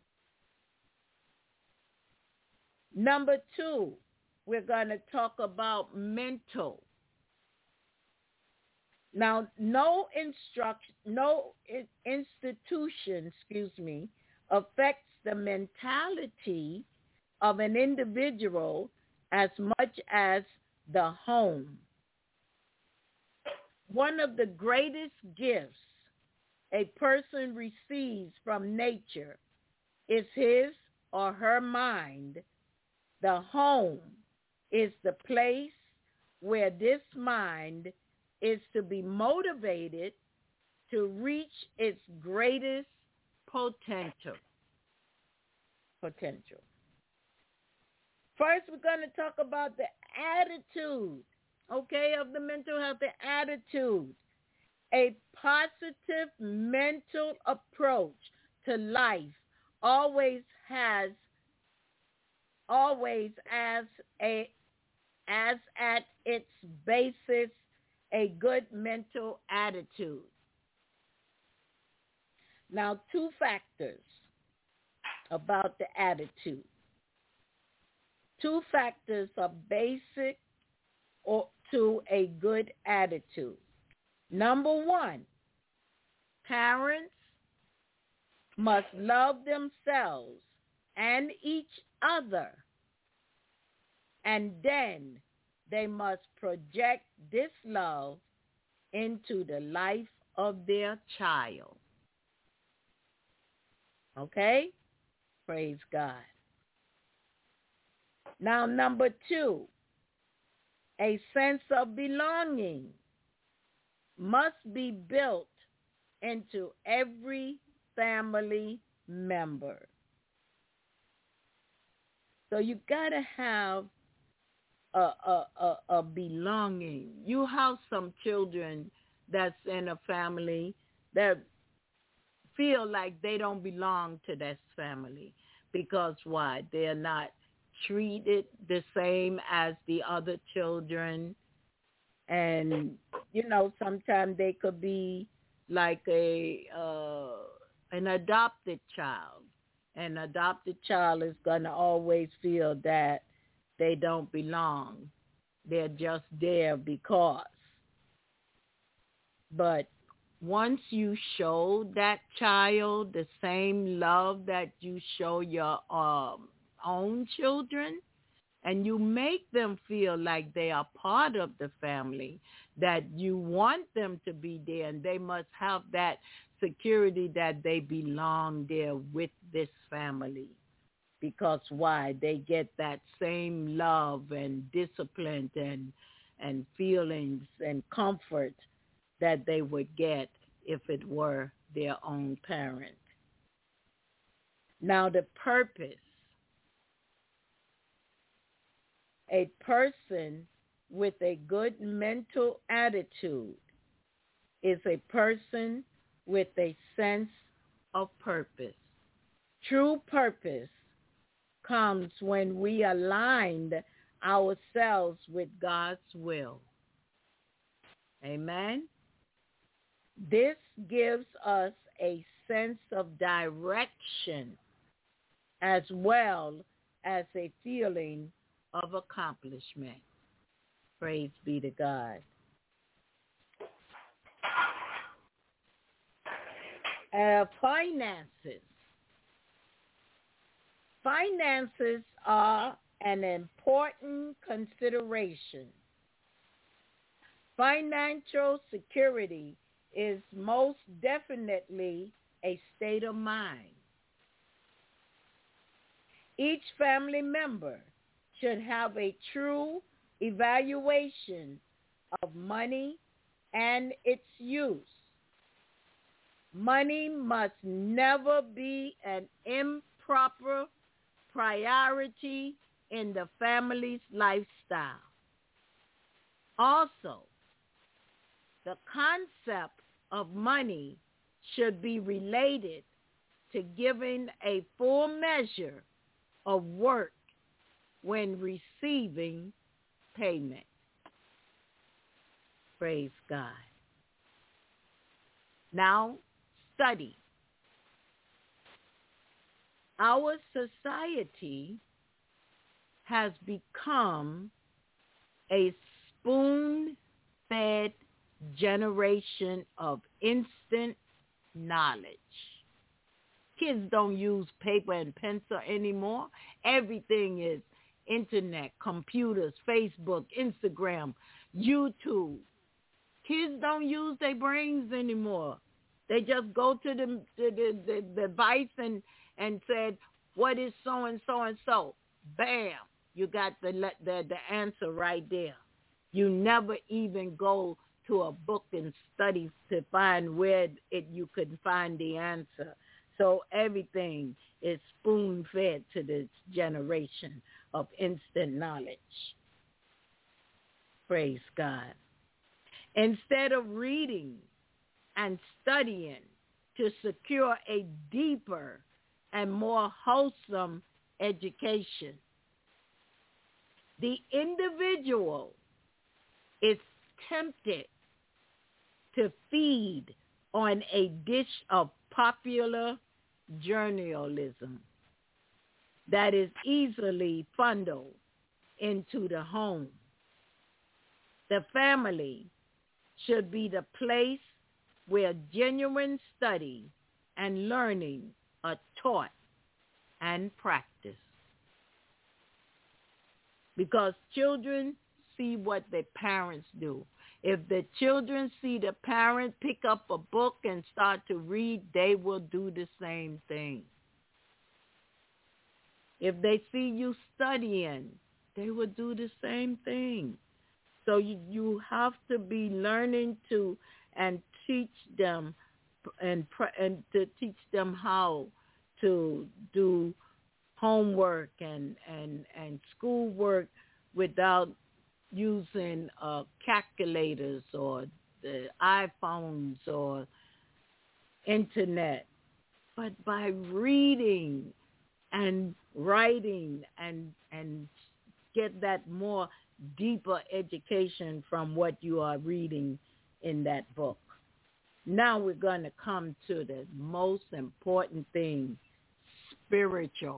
B: Number two, we're going to talk about mental. Now, no instruction, no institution, excuse me, affects the mentality of an individual as much as the home. One of the greatest gifts a person receives from nature is his or her mind, The home is the place where this mind is to be motivated to reach its greatest potential. Potential. First, we're going to talk about the attitude, okay, of the mental health, the attitude. A positive mental approach to life always has, always as a, as at its basis, a good mental attitude. Now, two factors about the attitude. Two factors are basic or to a good attitude. Number one, parents must love themselves and each other, and then they must project this love into the life of their child. Okay? Praise God. Now, number two, a sense of belonging must be built into every family member. So you got to have a, a, a, a belonging. You have some children that's in a family that feel like they don't belong to that family because why? They're not treated the same as the other children. And, you know, sometimes they could be like a uh, an adopted child. An adopted child is going to always feel that they don't belong. They're just there because. But once you show that child the same love that you show your um, own children, and you make them feel like they are part of the family, that you want them to be there, and they must have that security that they belong there with this family. Because why? They get that same love and discipline and and feelings and comfort that they would get if it were their own parent. Now, the purpose. A person with a good mental attitude is a person with a sense of purpose. True purpose comes when we align ourselves with God's will. Amen? This gives us a sense of direction as well as a feeling of accomplishment. Praise be to God. Uh, finances. Finances are an important consideration. Financial security is most definitely a state of mind. Each family member should have a true evaluation of money and its use. Money must never be an improper priority in the family's lifestyle. Also, the concept of money should be related to giving a full measure of work when receiving payment. Praise God. Now, study. Our society has become a spoon-fed generation of instant knowledge. Kids don't use paper and pencil anymore. Everything is internet, computers, Facebook, Instagram, YouTube. Kids don't use their brains anymore. They just go to the the, the, the device and, and said, what is so and so and so? Bam. You got the, the, the answer right there. You never even go to a book and study to find where it you could find the answer. So everything is spoon-fed to this generation of instant knowledge. Praise God. Instead of reading and studying to secure a deeper and more wholesome education, the individual is tempted to feed on a dish of popular journalism that is easily funneled into the home. The family should be the place where genuine study and learning are taught and practiced. Because children see what their parents do. If the children see the parent pick up a book and start to read, they will do the same thing. If they see you studying, they will do the same thing. So you, you have to be learning to and teach them and and to teach them how to do homework and and and schoolwork without using uh, calculators or the iPhones or internet, but by reading and writing and and get that more deeper education from what you are reading in that book. Now we're going to come to the most important thing, spiritual.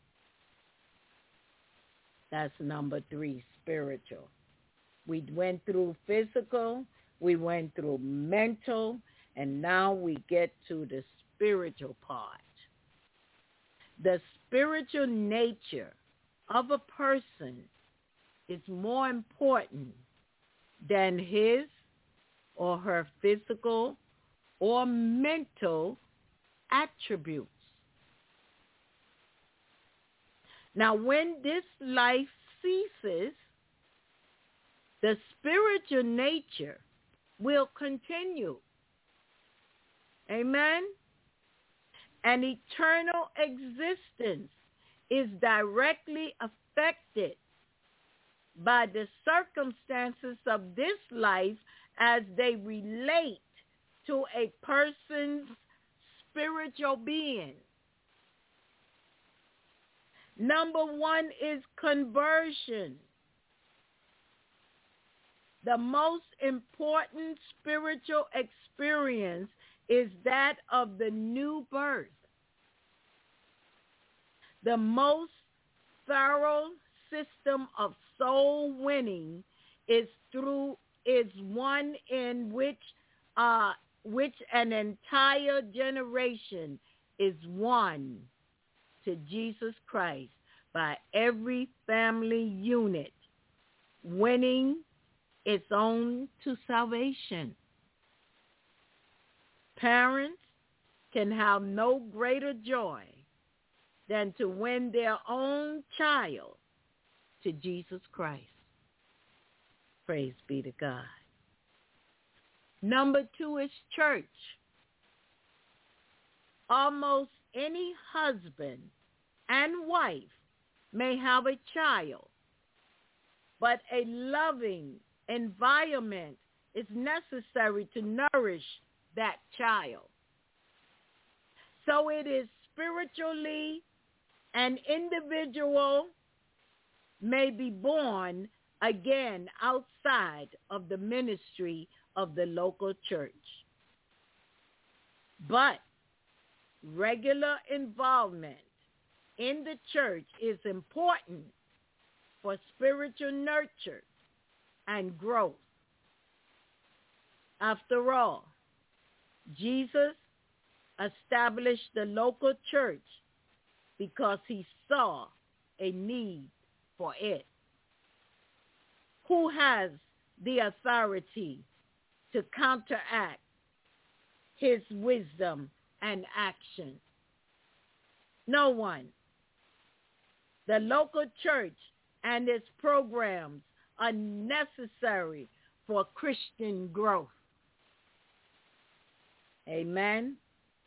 B: That's number three, spiritual. We went through physical, we went through mental, and now we get to the spiritual part. The spiritual nature of a person is more important than his or her physical or mental attributes. Now, when this life ceases, the spiritual nature will continue. Amen? An eternal existence is directly affected by the circumstances of this life as they relate to a person's spiritual being. Number one is conversion. The most important spiritual experience is that of the new birth. The most thorough system of soul winning is through is one in which uh, which an entire generation is won to Jesus Christ by every family unit winning its own to salvation. Parents can have no greater joy than to win their own child to Jesus Christ. Praise be to God. Number two is church. Almost any husband and wife may have a child, but a loving environment is necessary to nourish that child. So it is spiritually an individual may be born again outside of the ministry of the local church. But regular involvement in the church is important for spiritual nurture and growth. After all, Jesus established the local church because he saw a need for it. Who has the authority to counteract his wisdom and action? No one. The local church and its programs are necessary for Christian growth. Amen.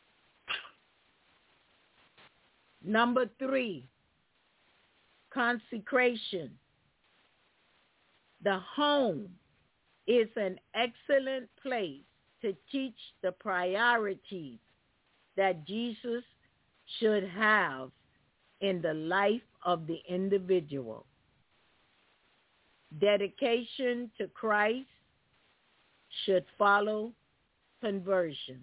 B: Number three, consecration. The home is an excellent place to teach the priorities that Jesus should have in the life of the individual. Dedication to Christ should follow conversion.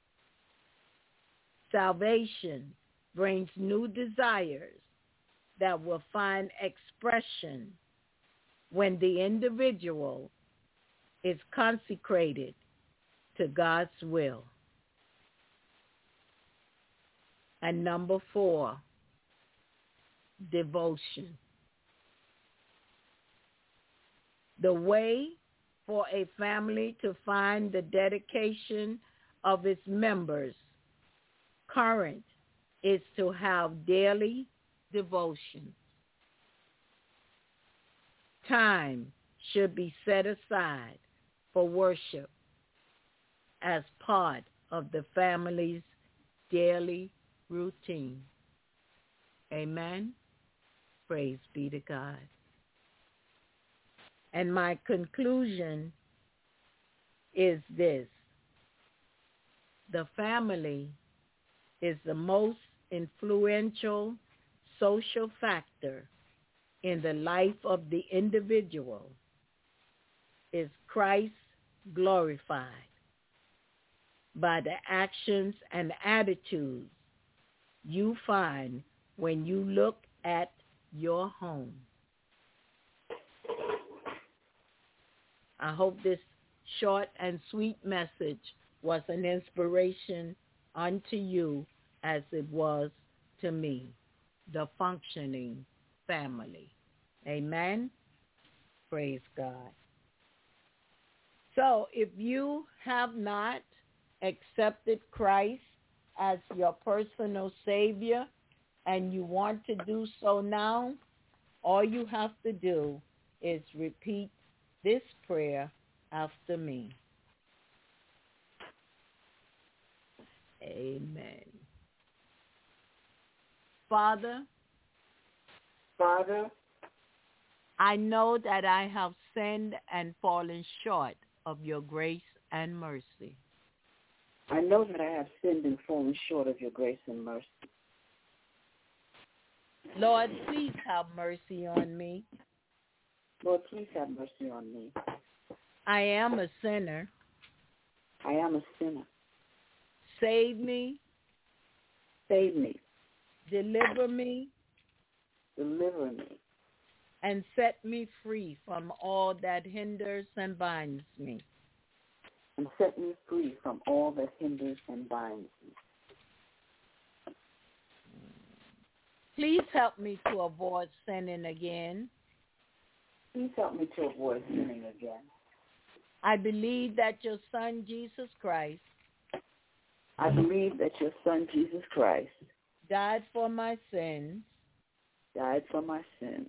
B: Salvation brings new desires that will find expression when the individual is consecrated to God's will. And number four, devotion. The way for a family to find the dedication of its members current is to have daily devotion. Time should be set aside for worship as part of the family's daily routine. Amen. Praise be to God. And my conclusion is this. The family is the most influential social factor in the life of the individual. Is Christ glorified by the actions and attitudes you find when you look at your home? I hope this short and sweet message was an inspiration unto you as it was to me, the functioning family. Amen. Praise God. So if you have not accepted Christ as your personal Savior and you want to do so now, all you have to do is repeat this prayer after me. Amen. Father,
I: Father,
B: I know that I have sinned and fallen short of your grace and mercy.
I: I know that I have sinned and fallen short of your grace and mercy.
B: Lord, please have mercy on me.
I: Lord, please have mercy on me.
B: I am a sinner.
I: I am a sinner.
B: Save me.
I: Save me.
B: Deliver me.
I: Deliver me.
B: And set me free from all that hinders and binds me.
I: And set me free from all that hinders and binds me.
B: Please help me to avoid sinning again.
I: Please help me to avoid sinning again.
B: I believe that your Son, Jesus Christ,
I: I believe that your Son, Jesus Christ,
B: died for my sins,
I: died for my sins.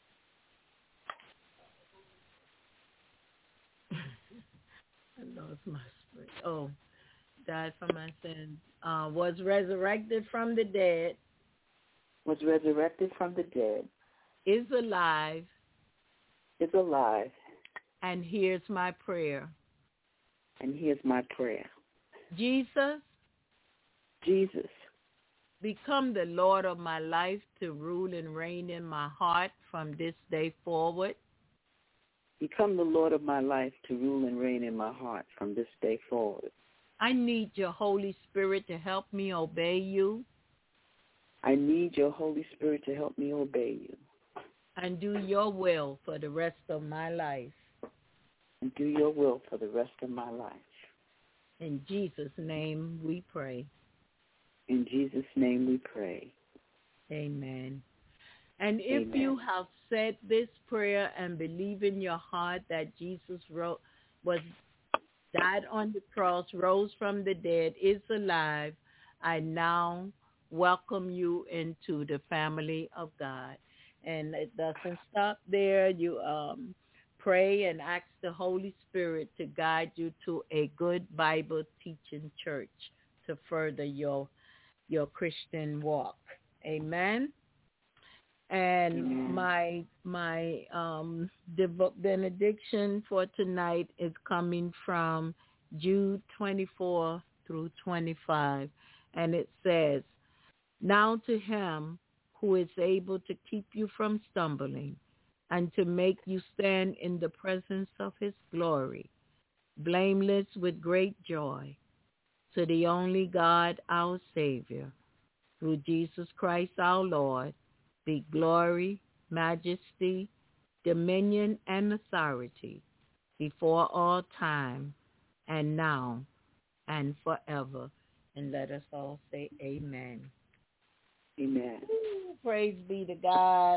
B: I lost my spirit. Oh, died for my sins, uh, was resurrected from the dead,
I: was resurrected from the dead,
B: is alive,
I: is alive,
B: and hears my prayer.
I: And hears my prayer.
B: Jesus,
I: Jesus,
B: become the Lord of my life to rule and reign in my heart from this day forward.
I: Become the Lord of my life to rule and reign in my heart from this day forward.
B: I need your Holy Spirit to help me obey you.
I: I need your Holy Spirit to help me obey you.
B: And do your will for the rest of my life.
I: And do your will for the rest of my life.
B: In Jesus' name we pray.
I: In Jesus' name we pray.
B: Amen. And if
I: Amen.
B: you have said this prayer and believe in your heart that Jesus wrote, was died on the cross, rose from the dead, is alive, I now welcome you into the family of God. And it doesn't stop there. You um, pray and ask the Holy Spirit to guide you to a good Bible teaching church to further your your Christian walk. Amen. And
I: Amen.
B: my my um, devo- benediction for tonight is coming from Jude twenty-four through twenty-five, and it says, "Now to him who is able to keep you from stumbling and to make you stand in the presence of his glory, blameless with great joy, to the only God, our Savior, through Jesus Christ our Lord, be glory, majesty, dominion, and authority before all time and now and forever." And let us all say amen.
I: Amen.
B: Ooh, praise be to God.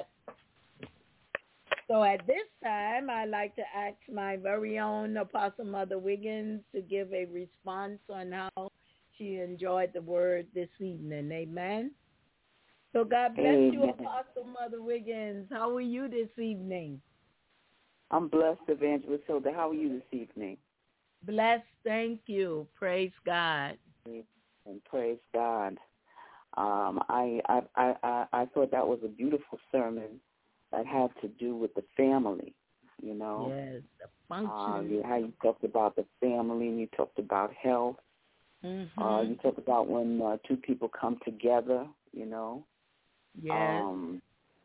B: So at this time, I'd like to ask my very own Apostle Mother Wiggins to give a response on how she enjoyed the word this evening. Amen. So God bless
I: Amen.
B: you, Apostle Mother Wiggins. How are you this evening?
I: I'm blessed, Evangelist Hilda. How are you this evening?
B: Blessed, thank you. Praise God.
I: And praise God. Um, I, I I I I thought that was a beautiful sermon that had to do with the family. You know,
B: yes, the function.
I: Uh, you, how you talked about the family, and you talked about health.
B: Mm-hmm.
I: Uh, you talked about when uh, two people come together. You know.
B: Yes.
I: Um,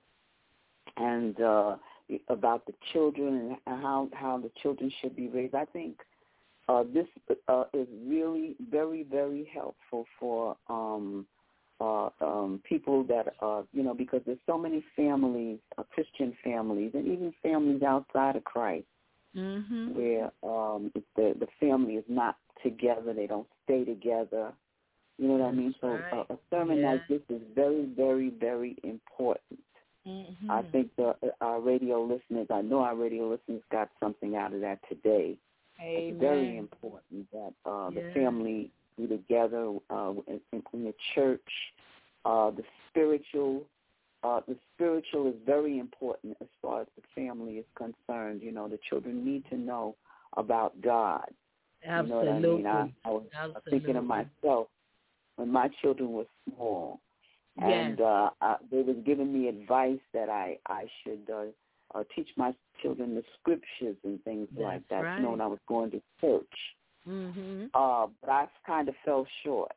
I: and uh, about the children and how how the children should be raised. I think uh, this uh, is really very very helpful for. Um, Uh, um, people that, uh, you know, because there's so many families, uh, Christian families, and even families outside of Christ,
B: mm-hmm.
I: where um, the the family is not together, they don't stay together. You know what
B: That's
I: I mean? So
B: right.
I: uh, a sermon
B: yeah.
I: like this is very, very, very important.
B: Mm-hmm.
I: I think the, our radio listeners, I know our radio listeners got something out of that today.
B: Amen.
I: It's very important that uh,
B: yeah.
I: the family be together uh, in, in the church. Uh, the spiritual, uh, the spiritual is very important as far as the family is concerned. You know, the children need to know about God.
B: Absolutely.
I: You know what I mean? I, I was
B: Absolutely.
I: thinking of myself when my children were small, and
B: yes.
I: uh, I, they was giving me advice that I I should uh, uh, teach my children the scriptures and things
B: That's
I: like that.
B: right.
I: You know, when I was going to church.
B: Mm-hmm.
I: Uh, but I kind of fell short.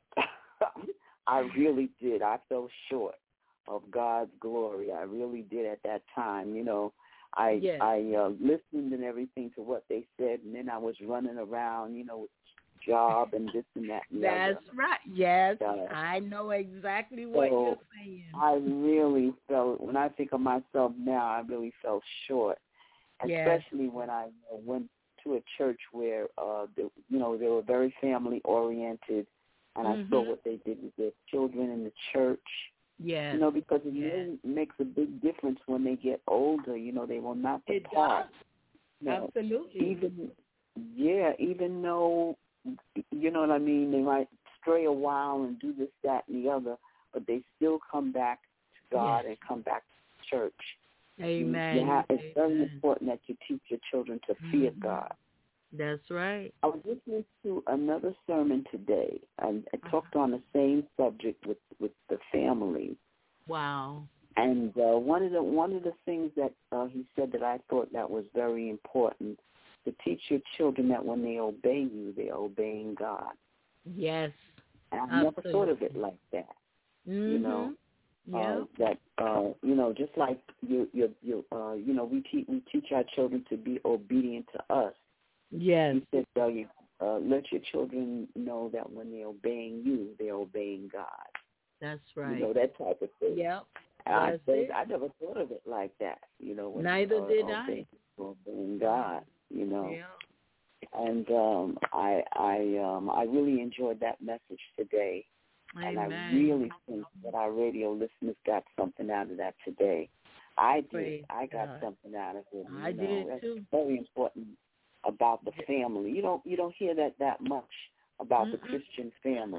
I: I really did. I fell short of God's glory. I really did at that time. You know, I
B: yes.
I: I uh, listened and everything to what they said, and then I was running around, you know, with job and this and that and the
B: That's
I: other.
B: right. Yes,
I: uh,
B: I know exactly what
I: so
B: you're saying.
I: I really felt, when I think of myself now, I really fell short, especially
B: yes.
I: when I uh, went to a church where, uh, the, you know, they were very family-oriented, and
B: mm-hmm.
I: I saw what they did with their children in the church.
B: Yes.
I: You know, because it
B: yes.
I: really makes a big difference when they get older. You know, they will not
B: it
I: depart.
B: does.
I: You know,
B: Absolutely.
I: Even, yeah, even though, you know what I mean, they might stray a while and do this, that, and the other, but they still come back to God
B: yes.
I: and come back to church.
B: Amen.
I: You, you have, it's
B: Amen.
I: very important that you teach your children to fear
B: mm-hmm.
I: God.
B: That's right.
I: I was listening to another sermon today, and I
B: uh-huh.
I: talked on the same subject with, with the family.
B: Wow.
I: And uh, one of the one of the things that uh, he said that I thought that was very important, to teach your children that when they obey you, they're obeying God.
B: Yes.
I: And I
B: Absolutely.
I: never thought of it like that.
B: Mm-hmm.
I: You know,
B: yeah.
I: uh, that uh, you know, just like you you you uh, you know, we teach we teach our children to be obedient to us.
B: Yes.
I: He said, uh, you, uh, let your children know that when they're obeying you, they're obeying God.
B: That's right.
I: You know, that type of thing.
B: Yep.
I: I
B: That's
I: said,
B: it.
I: I never thought of it like that. You know, when
B: Neither
I: uh,
B: did
I: obeying,
B: I.
I: Obeying God. You know.
B: Yeah.
I: And um, I I um, I really enjoyed that message today.
B: Amen.
I: And I really think that our radio listeners got something out of that today. I did.
B: Praise
I: I got
B: God.
I: something out of it.
B: I
I: you know,
B: did
I: that's
B: too.
I: very important about the family. You don't you don't hear that that much about
B: Mm-mm.
I: the Christian family.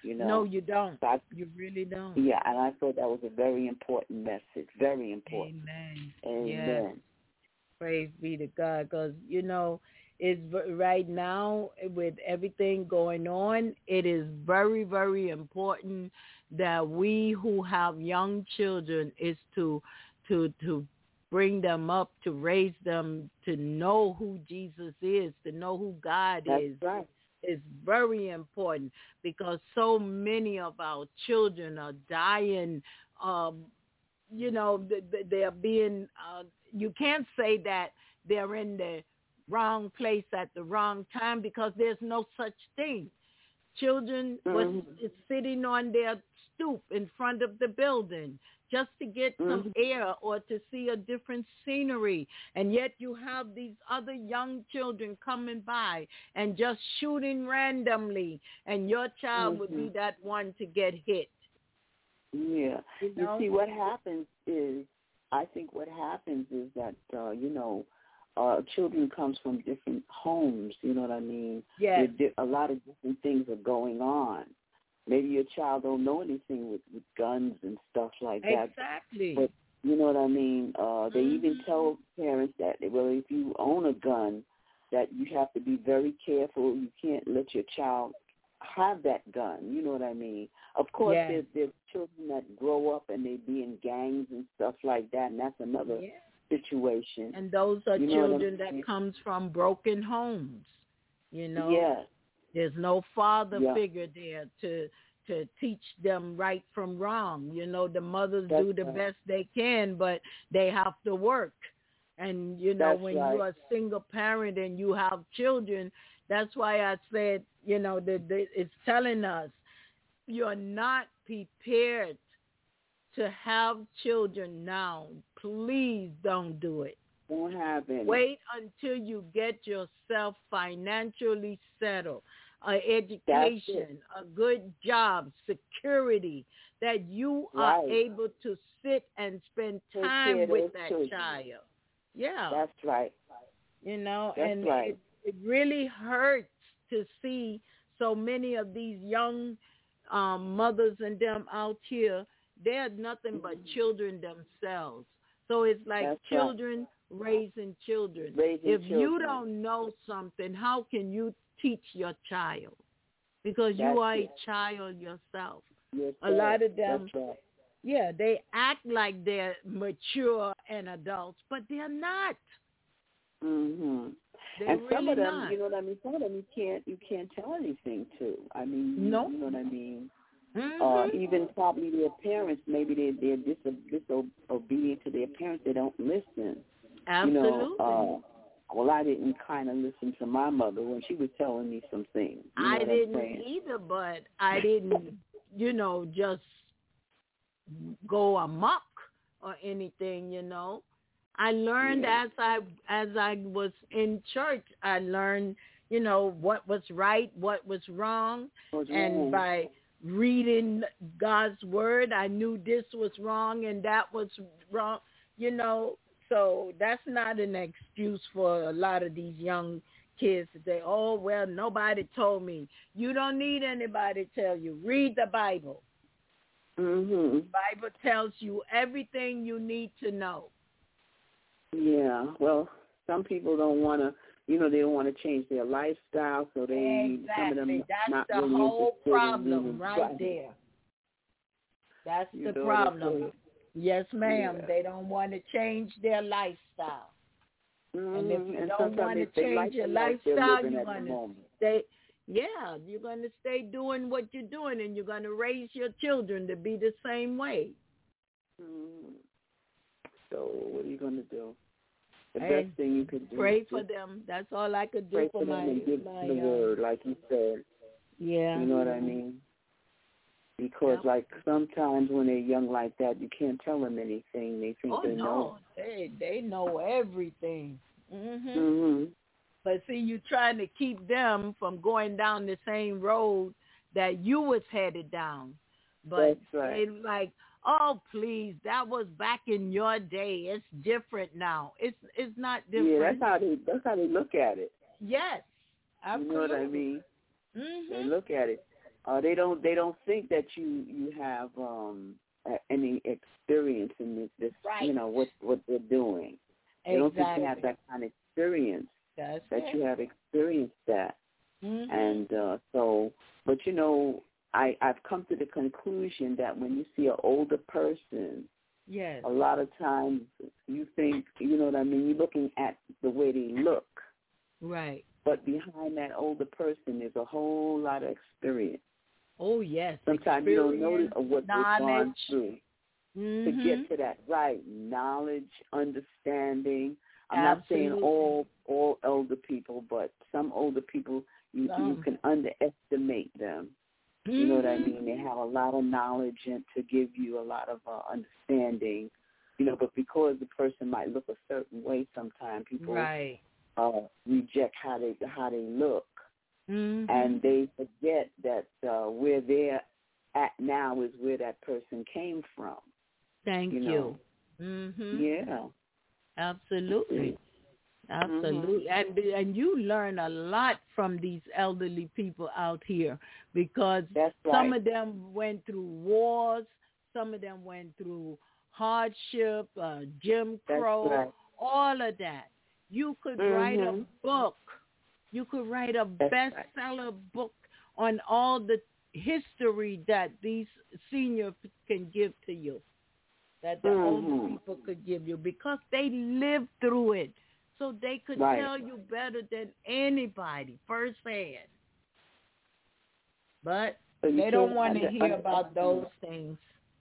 I: You know?
B: No, you don't.
I: So I,
B: you really don't.
I: Yeah, and I thought that was a very important message. Very important.
B: Amen.
I: Amen.
B: Yes. Praise be to God, because, you know, it's right now with everything going on, it is very, very important that we who have young children is to to to bring them up, to raise them, to know who Jesus is, to know who God
I: That's
B: is.
I: Right.
B: It's very important because so many of our children are dying. Um, you know, they're being, uh, you can't say that they're in the wrong place at the wrong time because there's no such thing. Children mm-hmm. was sitting on their stoop in front of the building just to get mm-hmm. some air or to see a different scenery. And yet you have these other young children coming by and just shooting randomly, and your child mm-hmm. would be that one to get hit.
I: Yeah.
B: You know?
I: You see, what happens is, I think what happens is that, uh, you know, uh, children comes from different homes, you know what I mean?
B: Yes.
I: Di- a lot of different things are going on. Maybe your child don't know anything with, with guns and stuff like that.
B: Exactly.
I: But you know what I mean? Uh, they
B: mm-hmm.
I: even tell parents that, well, if you own a gun, that you have to be very careful. You can't let your child have that gun. You know what I mean? Of course,
B: yes.
I: there's, there's children that grow up and they be in gangs and stuff like that, and that's another
B: yes.
I: situation.
B: And those are
I: you
B: children that comes from broken homes. You know?
I: Yes.
B: There's no father
I: yeah.
B: figure there to to teach them right from wrong. You know, the mothers
I: That's
B: do the
I: right.
B: best they can, but they have to work. And, you know,
I: that's
B: when
I: right.
B: you're a single parent and you have children, that's why I said, you know, that it's telling us you're not prepared to have children now. Please don't do it.
I: Won't happen.
B: Wait until you get yourself financially settled, an education, a good job, security, that you
I: right.
B: are able to sit and spend time with that children. child. Yeah.
I: That's right.
B: You know,
I: That's
B: and
I: right.
B: it, it really hurts to see so many of these young um, mothers and them out here. They're nothing but children themselves. So it's like
I: That's
B: children
I: right.
B: raising children.
I: Raising
B: if
I: children.
B: you don't know something, how can you teach your child? Because
I: That's
B: you are
I: it.
B: a child yourself.
I: Yes,
B: a lot of them,
I: That's right.
B: yeah, they act like they're mature and adults, but they're not.
I: Mhm.
B: They're
I: And some
B: really
I: of them,
B: not.
I: you know what I mean. Some of them you can't you can't tell anything to. I mean,
B: no,
I: you know what I mean.
B: Mm-hmm.
I: Uh, even probably their parents, maybe they they're diso- disobedient to their parents. They don't listen.
B: Absolutely.
I: You know, uh, well, I didn't kind of listen to my mother when she was telling me some things. You know
B: I
I: what
B: didn't
I: I'm saying?
B: either, but I didn't, you know, just go amok or anything. You know, I learned
I: yeah.
B: as I as I was in church. I learned, you know, what was right, what was wrong,
I: What's
B: and
I: wrong?
B: by reading God's word, I knew this was wrong and that was wrong. You know. So that's not an excuse for a lot of these young kids to say, oh, well, nobody told me. You don't need anybody to tell you. Read the Bible.
I: Mm-hmm.
B: The Bible tells you everything you need to know.
I: Yeah, well, some people don't want to, you know, they don't want to change their lifestyle, so they,
B: exactly.
I: some of them
B: That's
I: not
B: the
I: really
B: whole problem
I: right,
B: right there. That's
I: you
B: the
I: know
B: problem. Yes, ma'am.
I: Yeah.
B: They don't want to change their lifestyle.
I: Mm-hmm.
B: And if you
I: and
B: don't want to change
I: like
B: your lifestyle, you're going to stay, yeah, you're going to stay doing what you're doing, and you're going to raise your children to be the same way.
I: Mm-hmm. So what are you going to do? The
B: and
I: best thing you can do
B: pray
I: is
B: for them. That's all I could do
I: pray
B: for,
I: for
B: my,
I: them and give
B: my
I: the
B: uh,
I: word, like you said.
B: Yeah.
I: You know what I mean? Because,
B: yep.
I: like, sometimes when they're young like that, you can't tell them anything. They think
B: oh,
I: they
B: no.
I: know.
B: They, they know everything. Mm-hmm.
I: Mm-hmm.
B: But, see, you're trying to keep them from going down the same road that you was headed down. But
I: That's right.
B: it's like, oh, please, that was back in your day. It's different now. It's it's not different.
I: Yeah, that's how they, that's how they look at it.
B: Yes, absolutely.
I: You know what I mean?
B: Mm-hmm.
I: They look at it. Uh, they don't they don't think that you you have um, any experience in this, this
B: right.
I: you know what what they're doing. They
B: exactly.
I: don't think you have that kind of experience.
B: That's
I: that
B: it.
I: you have experienced that.
B: Mm-hmm.
I: And uh, so, but you know, I, I've come to the conclusion that when you see an older person,
B: yes,
I: a lot of times you think, you know what I mean, you're looking at the way they look.
B: Right.
I: But behind that older person is a whole lot of experience.
B: Oh, yes.
I: Sometimes you don't notice what
B: knowledge.
I: they've gone through
B: mm-hmm.
I: to get to that. Right. Knowledge, understanding. I'm
B: Absolutely.
I: not saying all all older people, but some older people, you,
B: some.
I: you can underestimate them.
B: Mm-hmm.
I: You know what I mean? They have a lot of knowledge and to give you a lot of uh, understanding. You know, but because the person might look a certain way, sometimes people
B: right.
I: uh, reject how they how they look,
B: mm-hmm.
I: and they forget that uh, where they're at now is where that person came from.
B: Thank
I: you.
B: you.
I: Know?
B: Mm-hmm.
I: Yeah.
B: Absolutely. Absolutely. Mm-hmm. And and you learn a lot from these elderly people out here because
I: That's right.
B: some of them went through wars, some of them went through hardship, uh, Jim Crow,
I: right.
B: all of that. You could
I: mm-hmm.
B: write a book. You could write a
I: That's
B: bestseller
I: right.
B: book on all the history that these seniors can give to you, that the
I: mm-hmm.
B: older people could give you because they lived through it. So they could
I: right.
B: tell you better than anybody firsthand. But
I: so
B: they don't want to
I: under,
B: hear
I: under,
B: about those things.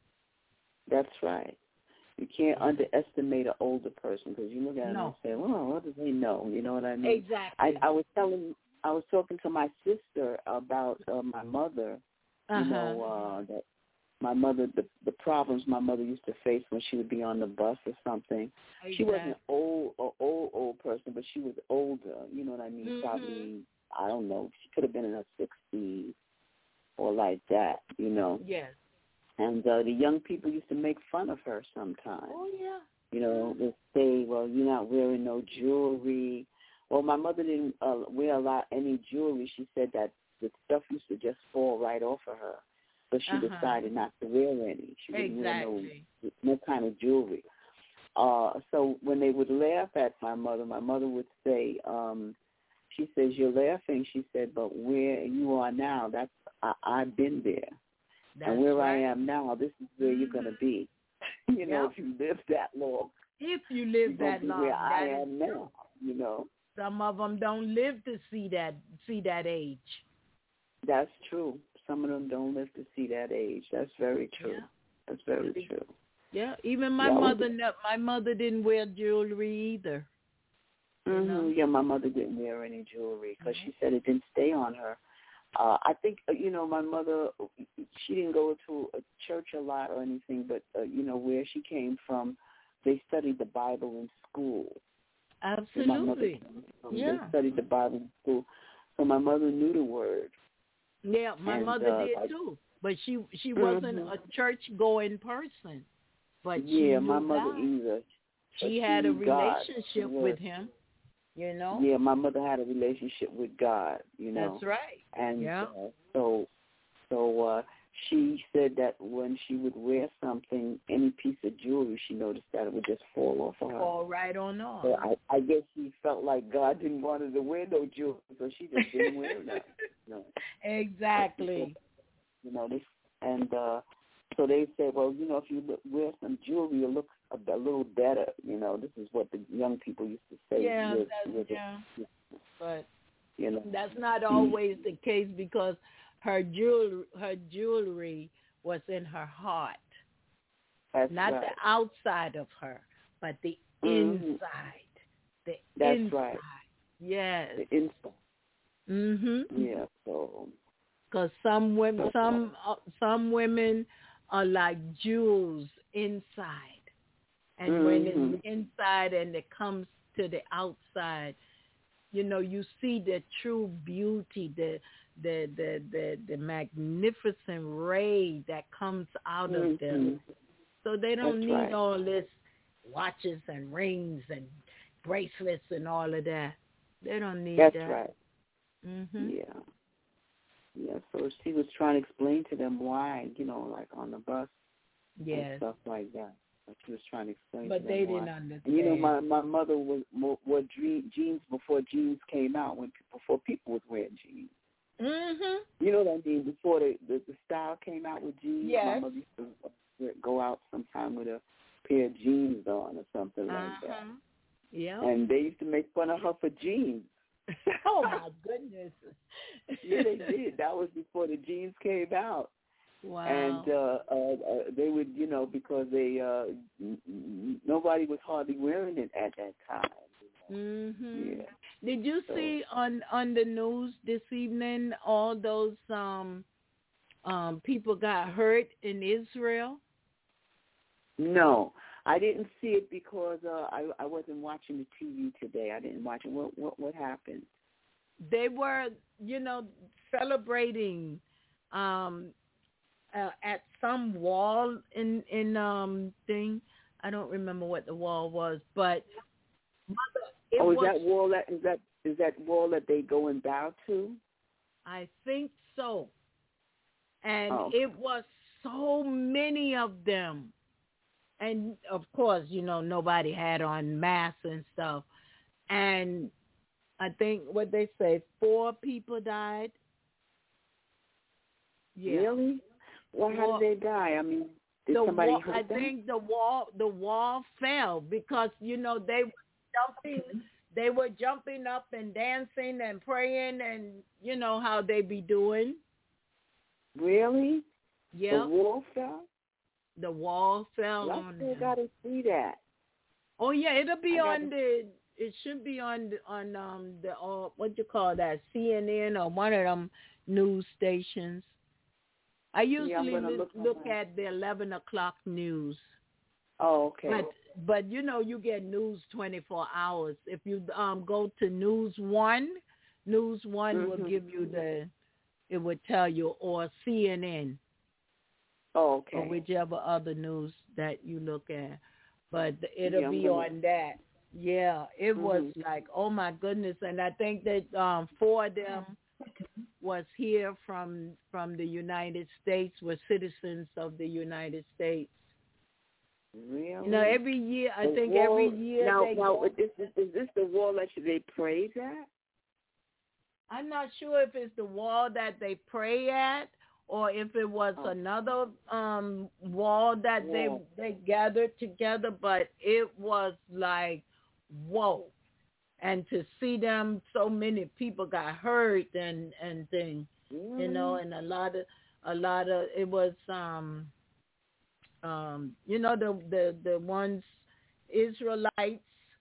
I: That's right. You can't underestimate an older person because you look at them
B: no.
I: and say, well, what do they know? You know what I mean?
B: Exactly.
I: I, I was telling, I was talking to my sister about uh, my mother,
B: uh-huh.
I: you know, uh, that my mother, the, the problems my mother used to face when she would be on the bus or something.
B: Exactly.
I: She wasn't old, or old, old person, but she was older. You know what I mean?
B: Mm-hmm.
I: Probably, I don't know. She could have been in her sixties or like that. You know.
B: Yes.
I: And uh, the young people used to make fun of her sometimes.
B: Oh yeah.
I: You know, they say, "Well, you're not wearing no jewelry." Well, my mother didn't uh, wear a lot any jewelry. She said that the stuff used to just fall right off of her. But she
B: uh-huh.
I: decided not to wear any. She didn't
B: exactly.
I: wear no, no kind of jewelry. Uh, so when they would laugh at my mother, my mother would say, um, she says, "You're laughing." She said, "But where you are now, that's I, I've been there.
B: That's
I: and where
B: right.
I: I am now, this is where you're going to be. You know,
B: yep.
I: if you live that long.
B: If you live
I: you're
B: that
I: be
B: long,
I: where
B: that
I: I
B: is
I: am now, you know.
B: Some of them don't live to see that see that age.
I: That's true. Some of them don't live to see that age. That's very true.
B: Yeah.
I: That's very true.
B: Yeah, even my
I: yeah,
B: mother, my mother didn't wear jewelry either.
I: Mm-hmm.
B: You know?
I: Yeah, my mother didn't wear any jewelry because
B: mm-hmm.
I: she said it didn't stay on her. Uh, I think, uh, you know, my mother, she didn't go to a church a lot or anything, but, uh, you know, where she came from, they studied the Bible in school.
B: Absolutely.
I: From,
B: yeah.
I: They studied the Bible in school. So my mother knew the word.
B: Yeah, my
I: and,
B: mother
I: uh,
B: did
I: I,
B: too. But she she
I: mm-hmm.
B: wasn't a church-going person. But she
I: yeah,
B: knew
I: my mother
B: God.
I: either.
B: She,
I: she
B: had a
I: God.
B: relationship with him, you know?
I: Yeah, my mother had a relationship with God, you know.
B: That's right.
I: And
B: yeah.
I: uh, so so uh, she said that when she would wear something, any piece of jewelry, she noticed that it would just fall off of her.
B: Fall right on off.
I: So I, I guess she felt like God didn't want her to wear no jewelry, so she just didn't wear nothing. You know?
B: Exactly.
I: You know, they, and uh, so they said, well, you know, if you look, wear some jewelry, you look a, a little better. You know, this is what the young people used to say.
B: Yeah,
I: with,
B: that's,
I: with
B: yeah.
I: It.
B: But
I: you know,
B: that's not always the case because her jewelry, her jewelry was in her heart.
I: That's
B: not
I: right.
B: the outside of her, but the
I: mm-hmm.
B: inside. The
I: that's
B: inside.
I: right.
B: Yes.
I: The inside.
B: Mhm.
I: Yeah. So.
B: Because some women, some uh, some women are like jewels inside, and
I: mm-hmm.
B: when it's inside and it comes to the outside, you know, you see the true beauty, the the the the, the magnificent ray that comes out
I: mm-hmm.
B: of them. So they don't
I: That's
B: need
I: right.
B: all this watches and rings and bracelets and all of that. They don't need
I: That's
B: that.
I: That's right.
B: Mhm.
I: Yeah. Yeah, so she was trying to explain to them why, you know, like on the bus
B: Yes.
I: and stuff like that. Like she was trying to explain
B: But
I: to them
B: they
I: why.
B: didn't understand.
I: And, you know, my my mother was wore jeans before jeans came out, when before people was wearing jeans.
B: Mhm.
I: You know what I mean? Before the, the the style came out with jeans,
B: Yes.
I: my mother used to go out sometime with a pair of jeans on or something like
B: Uh-huh.
I: that.
B: Yeah.
I: And they used to make fun of her for jeans.
B: Oh my goodness.
I: Yeah, they did. That was before the jeans came out.
B: Wow.
I: And uh, uh, uh, they would, you know, because they uh, n- n- nobody was hardly wearing it at that time. You know?
B: Mhm.
I: Yeah.
B: Did you
I: So-
B: see on on the news this evening all those um um people got hurt in Israel?
I: No, I didn't see it because uh, I I wasn't watching the T V today. I didn't watch it. What what what happened?
B: They were, you know, celebrating um uh, at some wall in in um thing. I don't remember what the wall was, but mother, it
I: oh, is
B: was,
I: that wall that is that is that wall that they go and bow to?
B: I think so. And
I: Oh.
B: it was so many of them. And, of course, you know, nobody had on masks and stuff. And I think, what they say, four people died. Yeah.
I: Really? Well, how
B: Well,
I: did they die? I mean, did
B: the
I: somebody
B: wall,
I: hurt
B: I
I: them?
B: think the wall the wall fell because, you know, they were jumping they were jumping up and dancing and praying, and you know how they be doing.
I: Really?
B: Yeah.
I: The wall fell?
B: The wall fell
I: Well, I
B: on
I: still
B: them.
I: got to see that.
B: Oh yeah, it'll be
I: I
B: on
I: gotta-
B: the. It should be on the, on um the uh, what you call that, C N N or one of them news stations. I usually
I: gonna
B: look,
I: look on
B: look
I: that.
B: at the eleven o'clock news.
I: Oh, okay.
B: But but you know you get news twenty-four hours. If you um go to News One, News One will
I: Mhm.
B: give you the, it would tell you, or C N N.
I: Oh, okay.
B: Or whichever other news that you look at. But it'll
I: Yeah, I'm
B: be
I: gonna-
B: on that. Yeah, it was
I: Mhm.
B: like, oh my goodness. And I think that um, four of them was here from from the United States, were citizens of the United States.
I: Really?
B: You know, every year, I
I: The
B: think
I: wall-
B: every year
I: Now,
B: they
I: now
B: go.
I: is, this, is this the wall that they praise at?
B: I'm not sure if it's the wall that they pray at or if it was
I: Oh.
B: another um, wall that
I: Wall.
B: they they gathered together, but it was like, whoa. And to see them, so many people got hurt and, and things,
I: Really?
B: you know, and a lot of, a lot of, it was, um, um, you know, the, the, the ones, Israelites,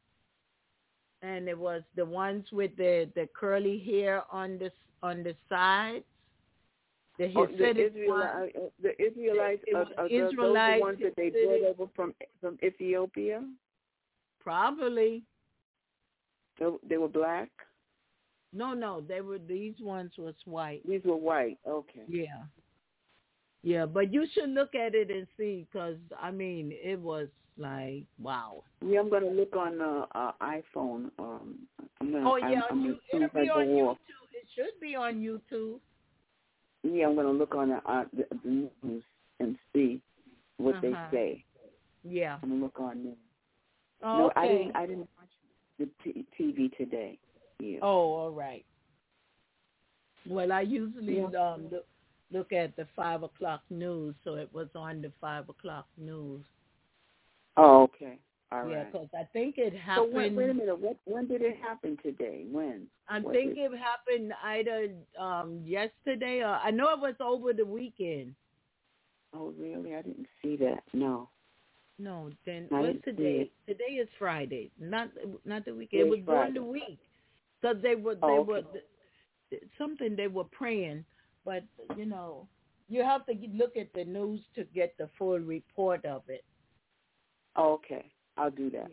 B: and it was the ones with the, the curly hair on the on the sides. The
I: Oh, the,
B: Hasidic
I: Israeli,
B: ones.
I: the Israelites
B: It
I: are,
B: was
I: are those the
B: Israelites,
I: ones that they
B: Hasidic.
I: brought over from from Ethiopia?
B: Probably.
I: They, they were black?
B: No, no, they were. These ones was white.
I: These were white. Okay.
B: Yeah. Yeah, but you should look at it and see, because I mean, it was like, wow.
I: Yeah, I'm gonna look on uh, uh iPhone. Um, I'm gonna,
B: Oh yeah,
I: I'm, I'm
B: you,
I: as soon
B: it'll
I: as
B: be
I: I
B: on
I: go off.
B: YouTube. It should be on YouTube.
I: Yeah, I'm gonna look on the, uh, the, the news and see what
B: Uh-huh.
I: they say.
B: Yeah.
I: I'm gonna look on there.
B: Oh,
I: no,
B: okay.
I: I didn't. I didn't watch the t- TV today. Yeah.
B: Oh, all right. Well, I usually
I: Yeah.
B: um look, look at the five o'clock news, so it was on the five o'clock news.
I: Oh, okay. All
B: Yeah,
I: right.
B: because I think it
I: So
B: happened.
I: wait, wait a minute. What? When did it happen today? When?
B: I
I: Was
B: think
I: it?
B: it happened either um yesterday or I know it was over the weekend.
I: Oh, really? I didn't see that. No.
B: No, then
I: I
B: what's
I: didn't see
B: today?
I: it.
B: Today is Friday, not not the weekend.
I: It
B: It
I: was
B: was during
I: Friday.
B: the week because they were they
I: Oh,
B: were
I: okay.
B: something they were praying, but you know you have to look at the news to get the full report of it.
I: Oh, okay. I'll do that.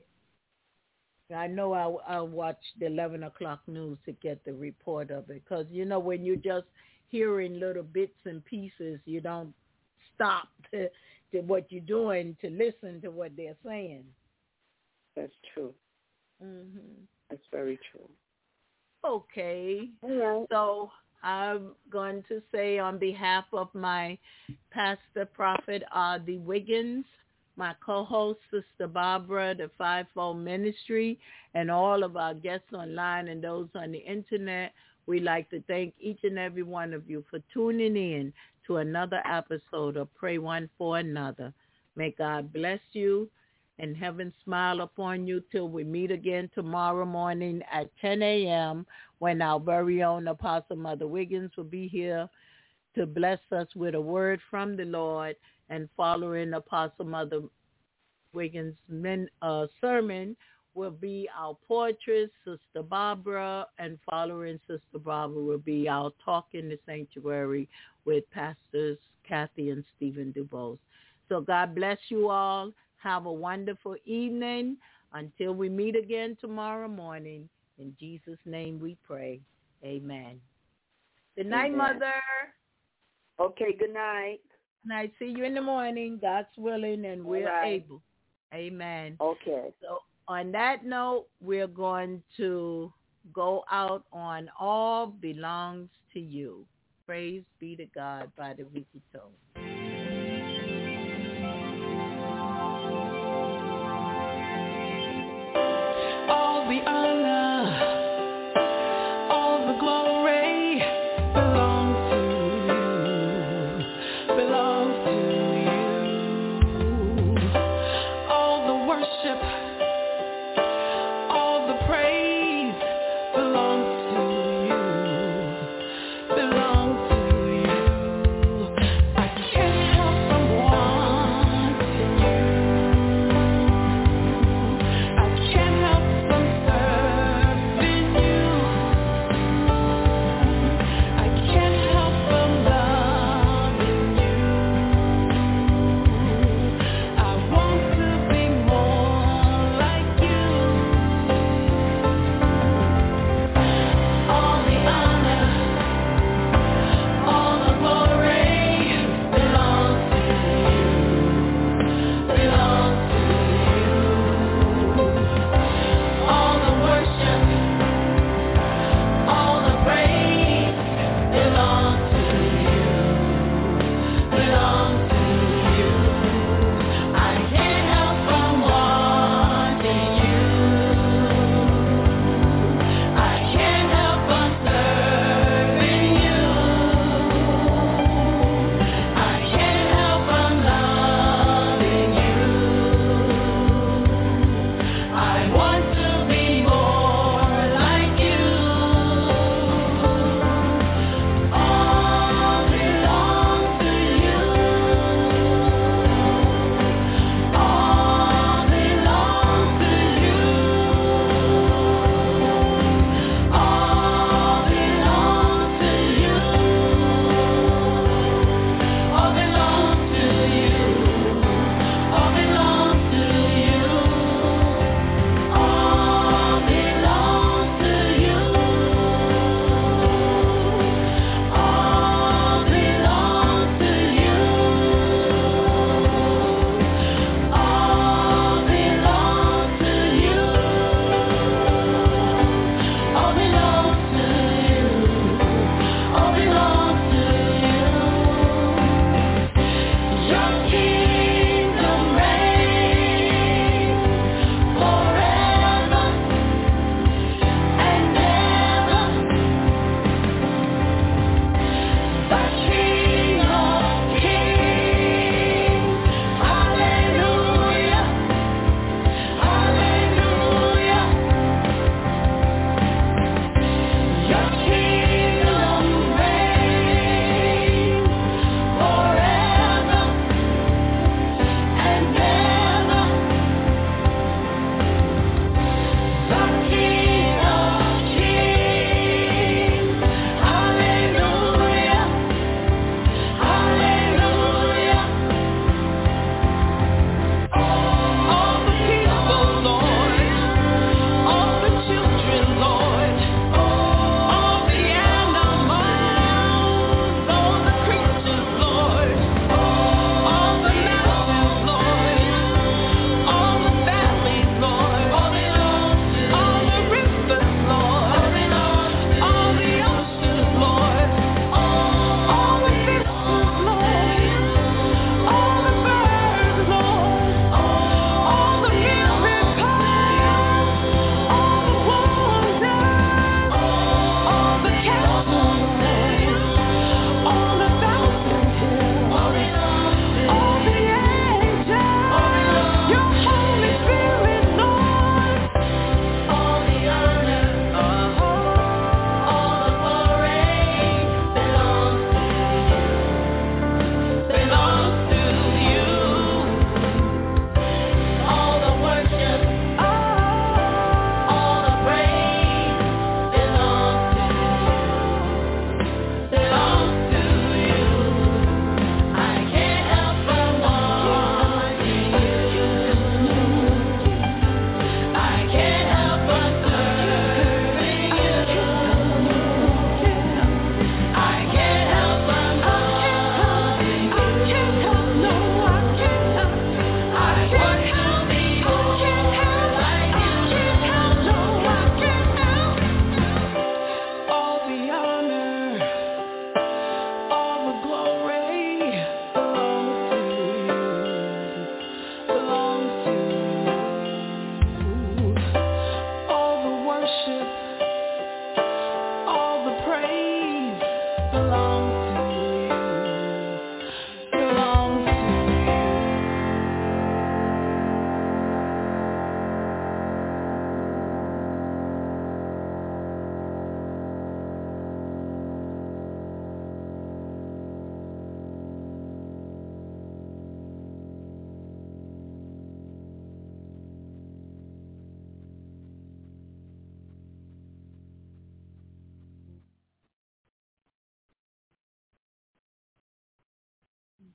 B: I know I'll, I'll watch the eleven o'clock news to get the report of it because you know when you're just hearing little bits and pieces, you don't stop to, to what you're doing to listen to what they're saying.
I: That's true.
B: Mhm.
I: That's very true.
B: Okay.
I: All right.
B: So I'm going to say on behalf of my pastor, Prophet R D. Wiggins, my co-host, Sister Barbara, the Fivefold Ministry, and all of our guests online and those on the internet, we'd like to thank each and every one of you for tuning in to another episode of Pray One for Another. May God bless you and heaven smile upon you till we meet again tomorrow morning at ten a.m. when our very own Apostle Mother Wiggins will be here to bless us with a word from the Lord, and following Apostle Mother Wiggins' men, uh, sermon will be our portress, Sister Barbara, and following Sister Barbara will be our Talk in the Sanctuary with Pastors Kathy and Stephen DuBose. So God bless you all. Have a wonderful evening until we meet again tomorrow morning. In Jesus' name we pray. Amen. Good night,
I: Amen.
B: Mother.
I: Okay, good night.
B: Good night. See you in the morning, God's willing, and we're
I: right.
B: able. Amen.
I: Okay.
B: So on that note, we're going to go out on All Belongs to You. Praise be to God by the Vicky Tone.
C: All the honor, all the glory belongs to you, belongs to you. All the worship, all the praise belongs to you, belongs to you. I can't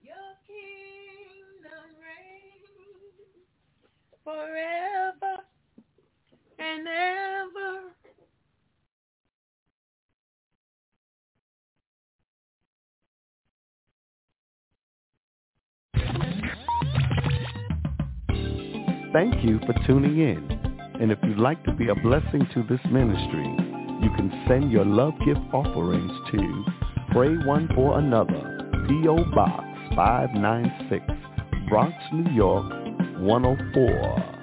B: Your kingdom reigns forever and ever.
D: Thank you for tuning in. And if you'd like to be a blessing to this ministry, you can send your love gift offerings to Pray One for Another, P O. Box five nine six, Bronx, New York, one oh four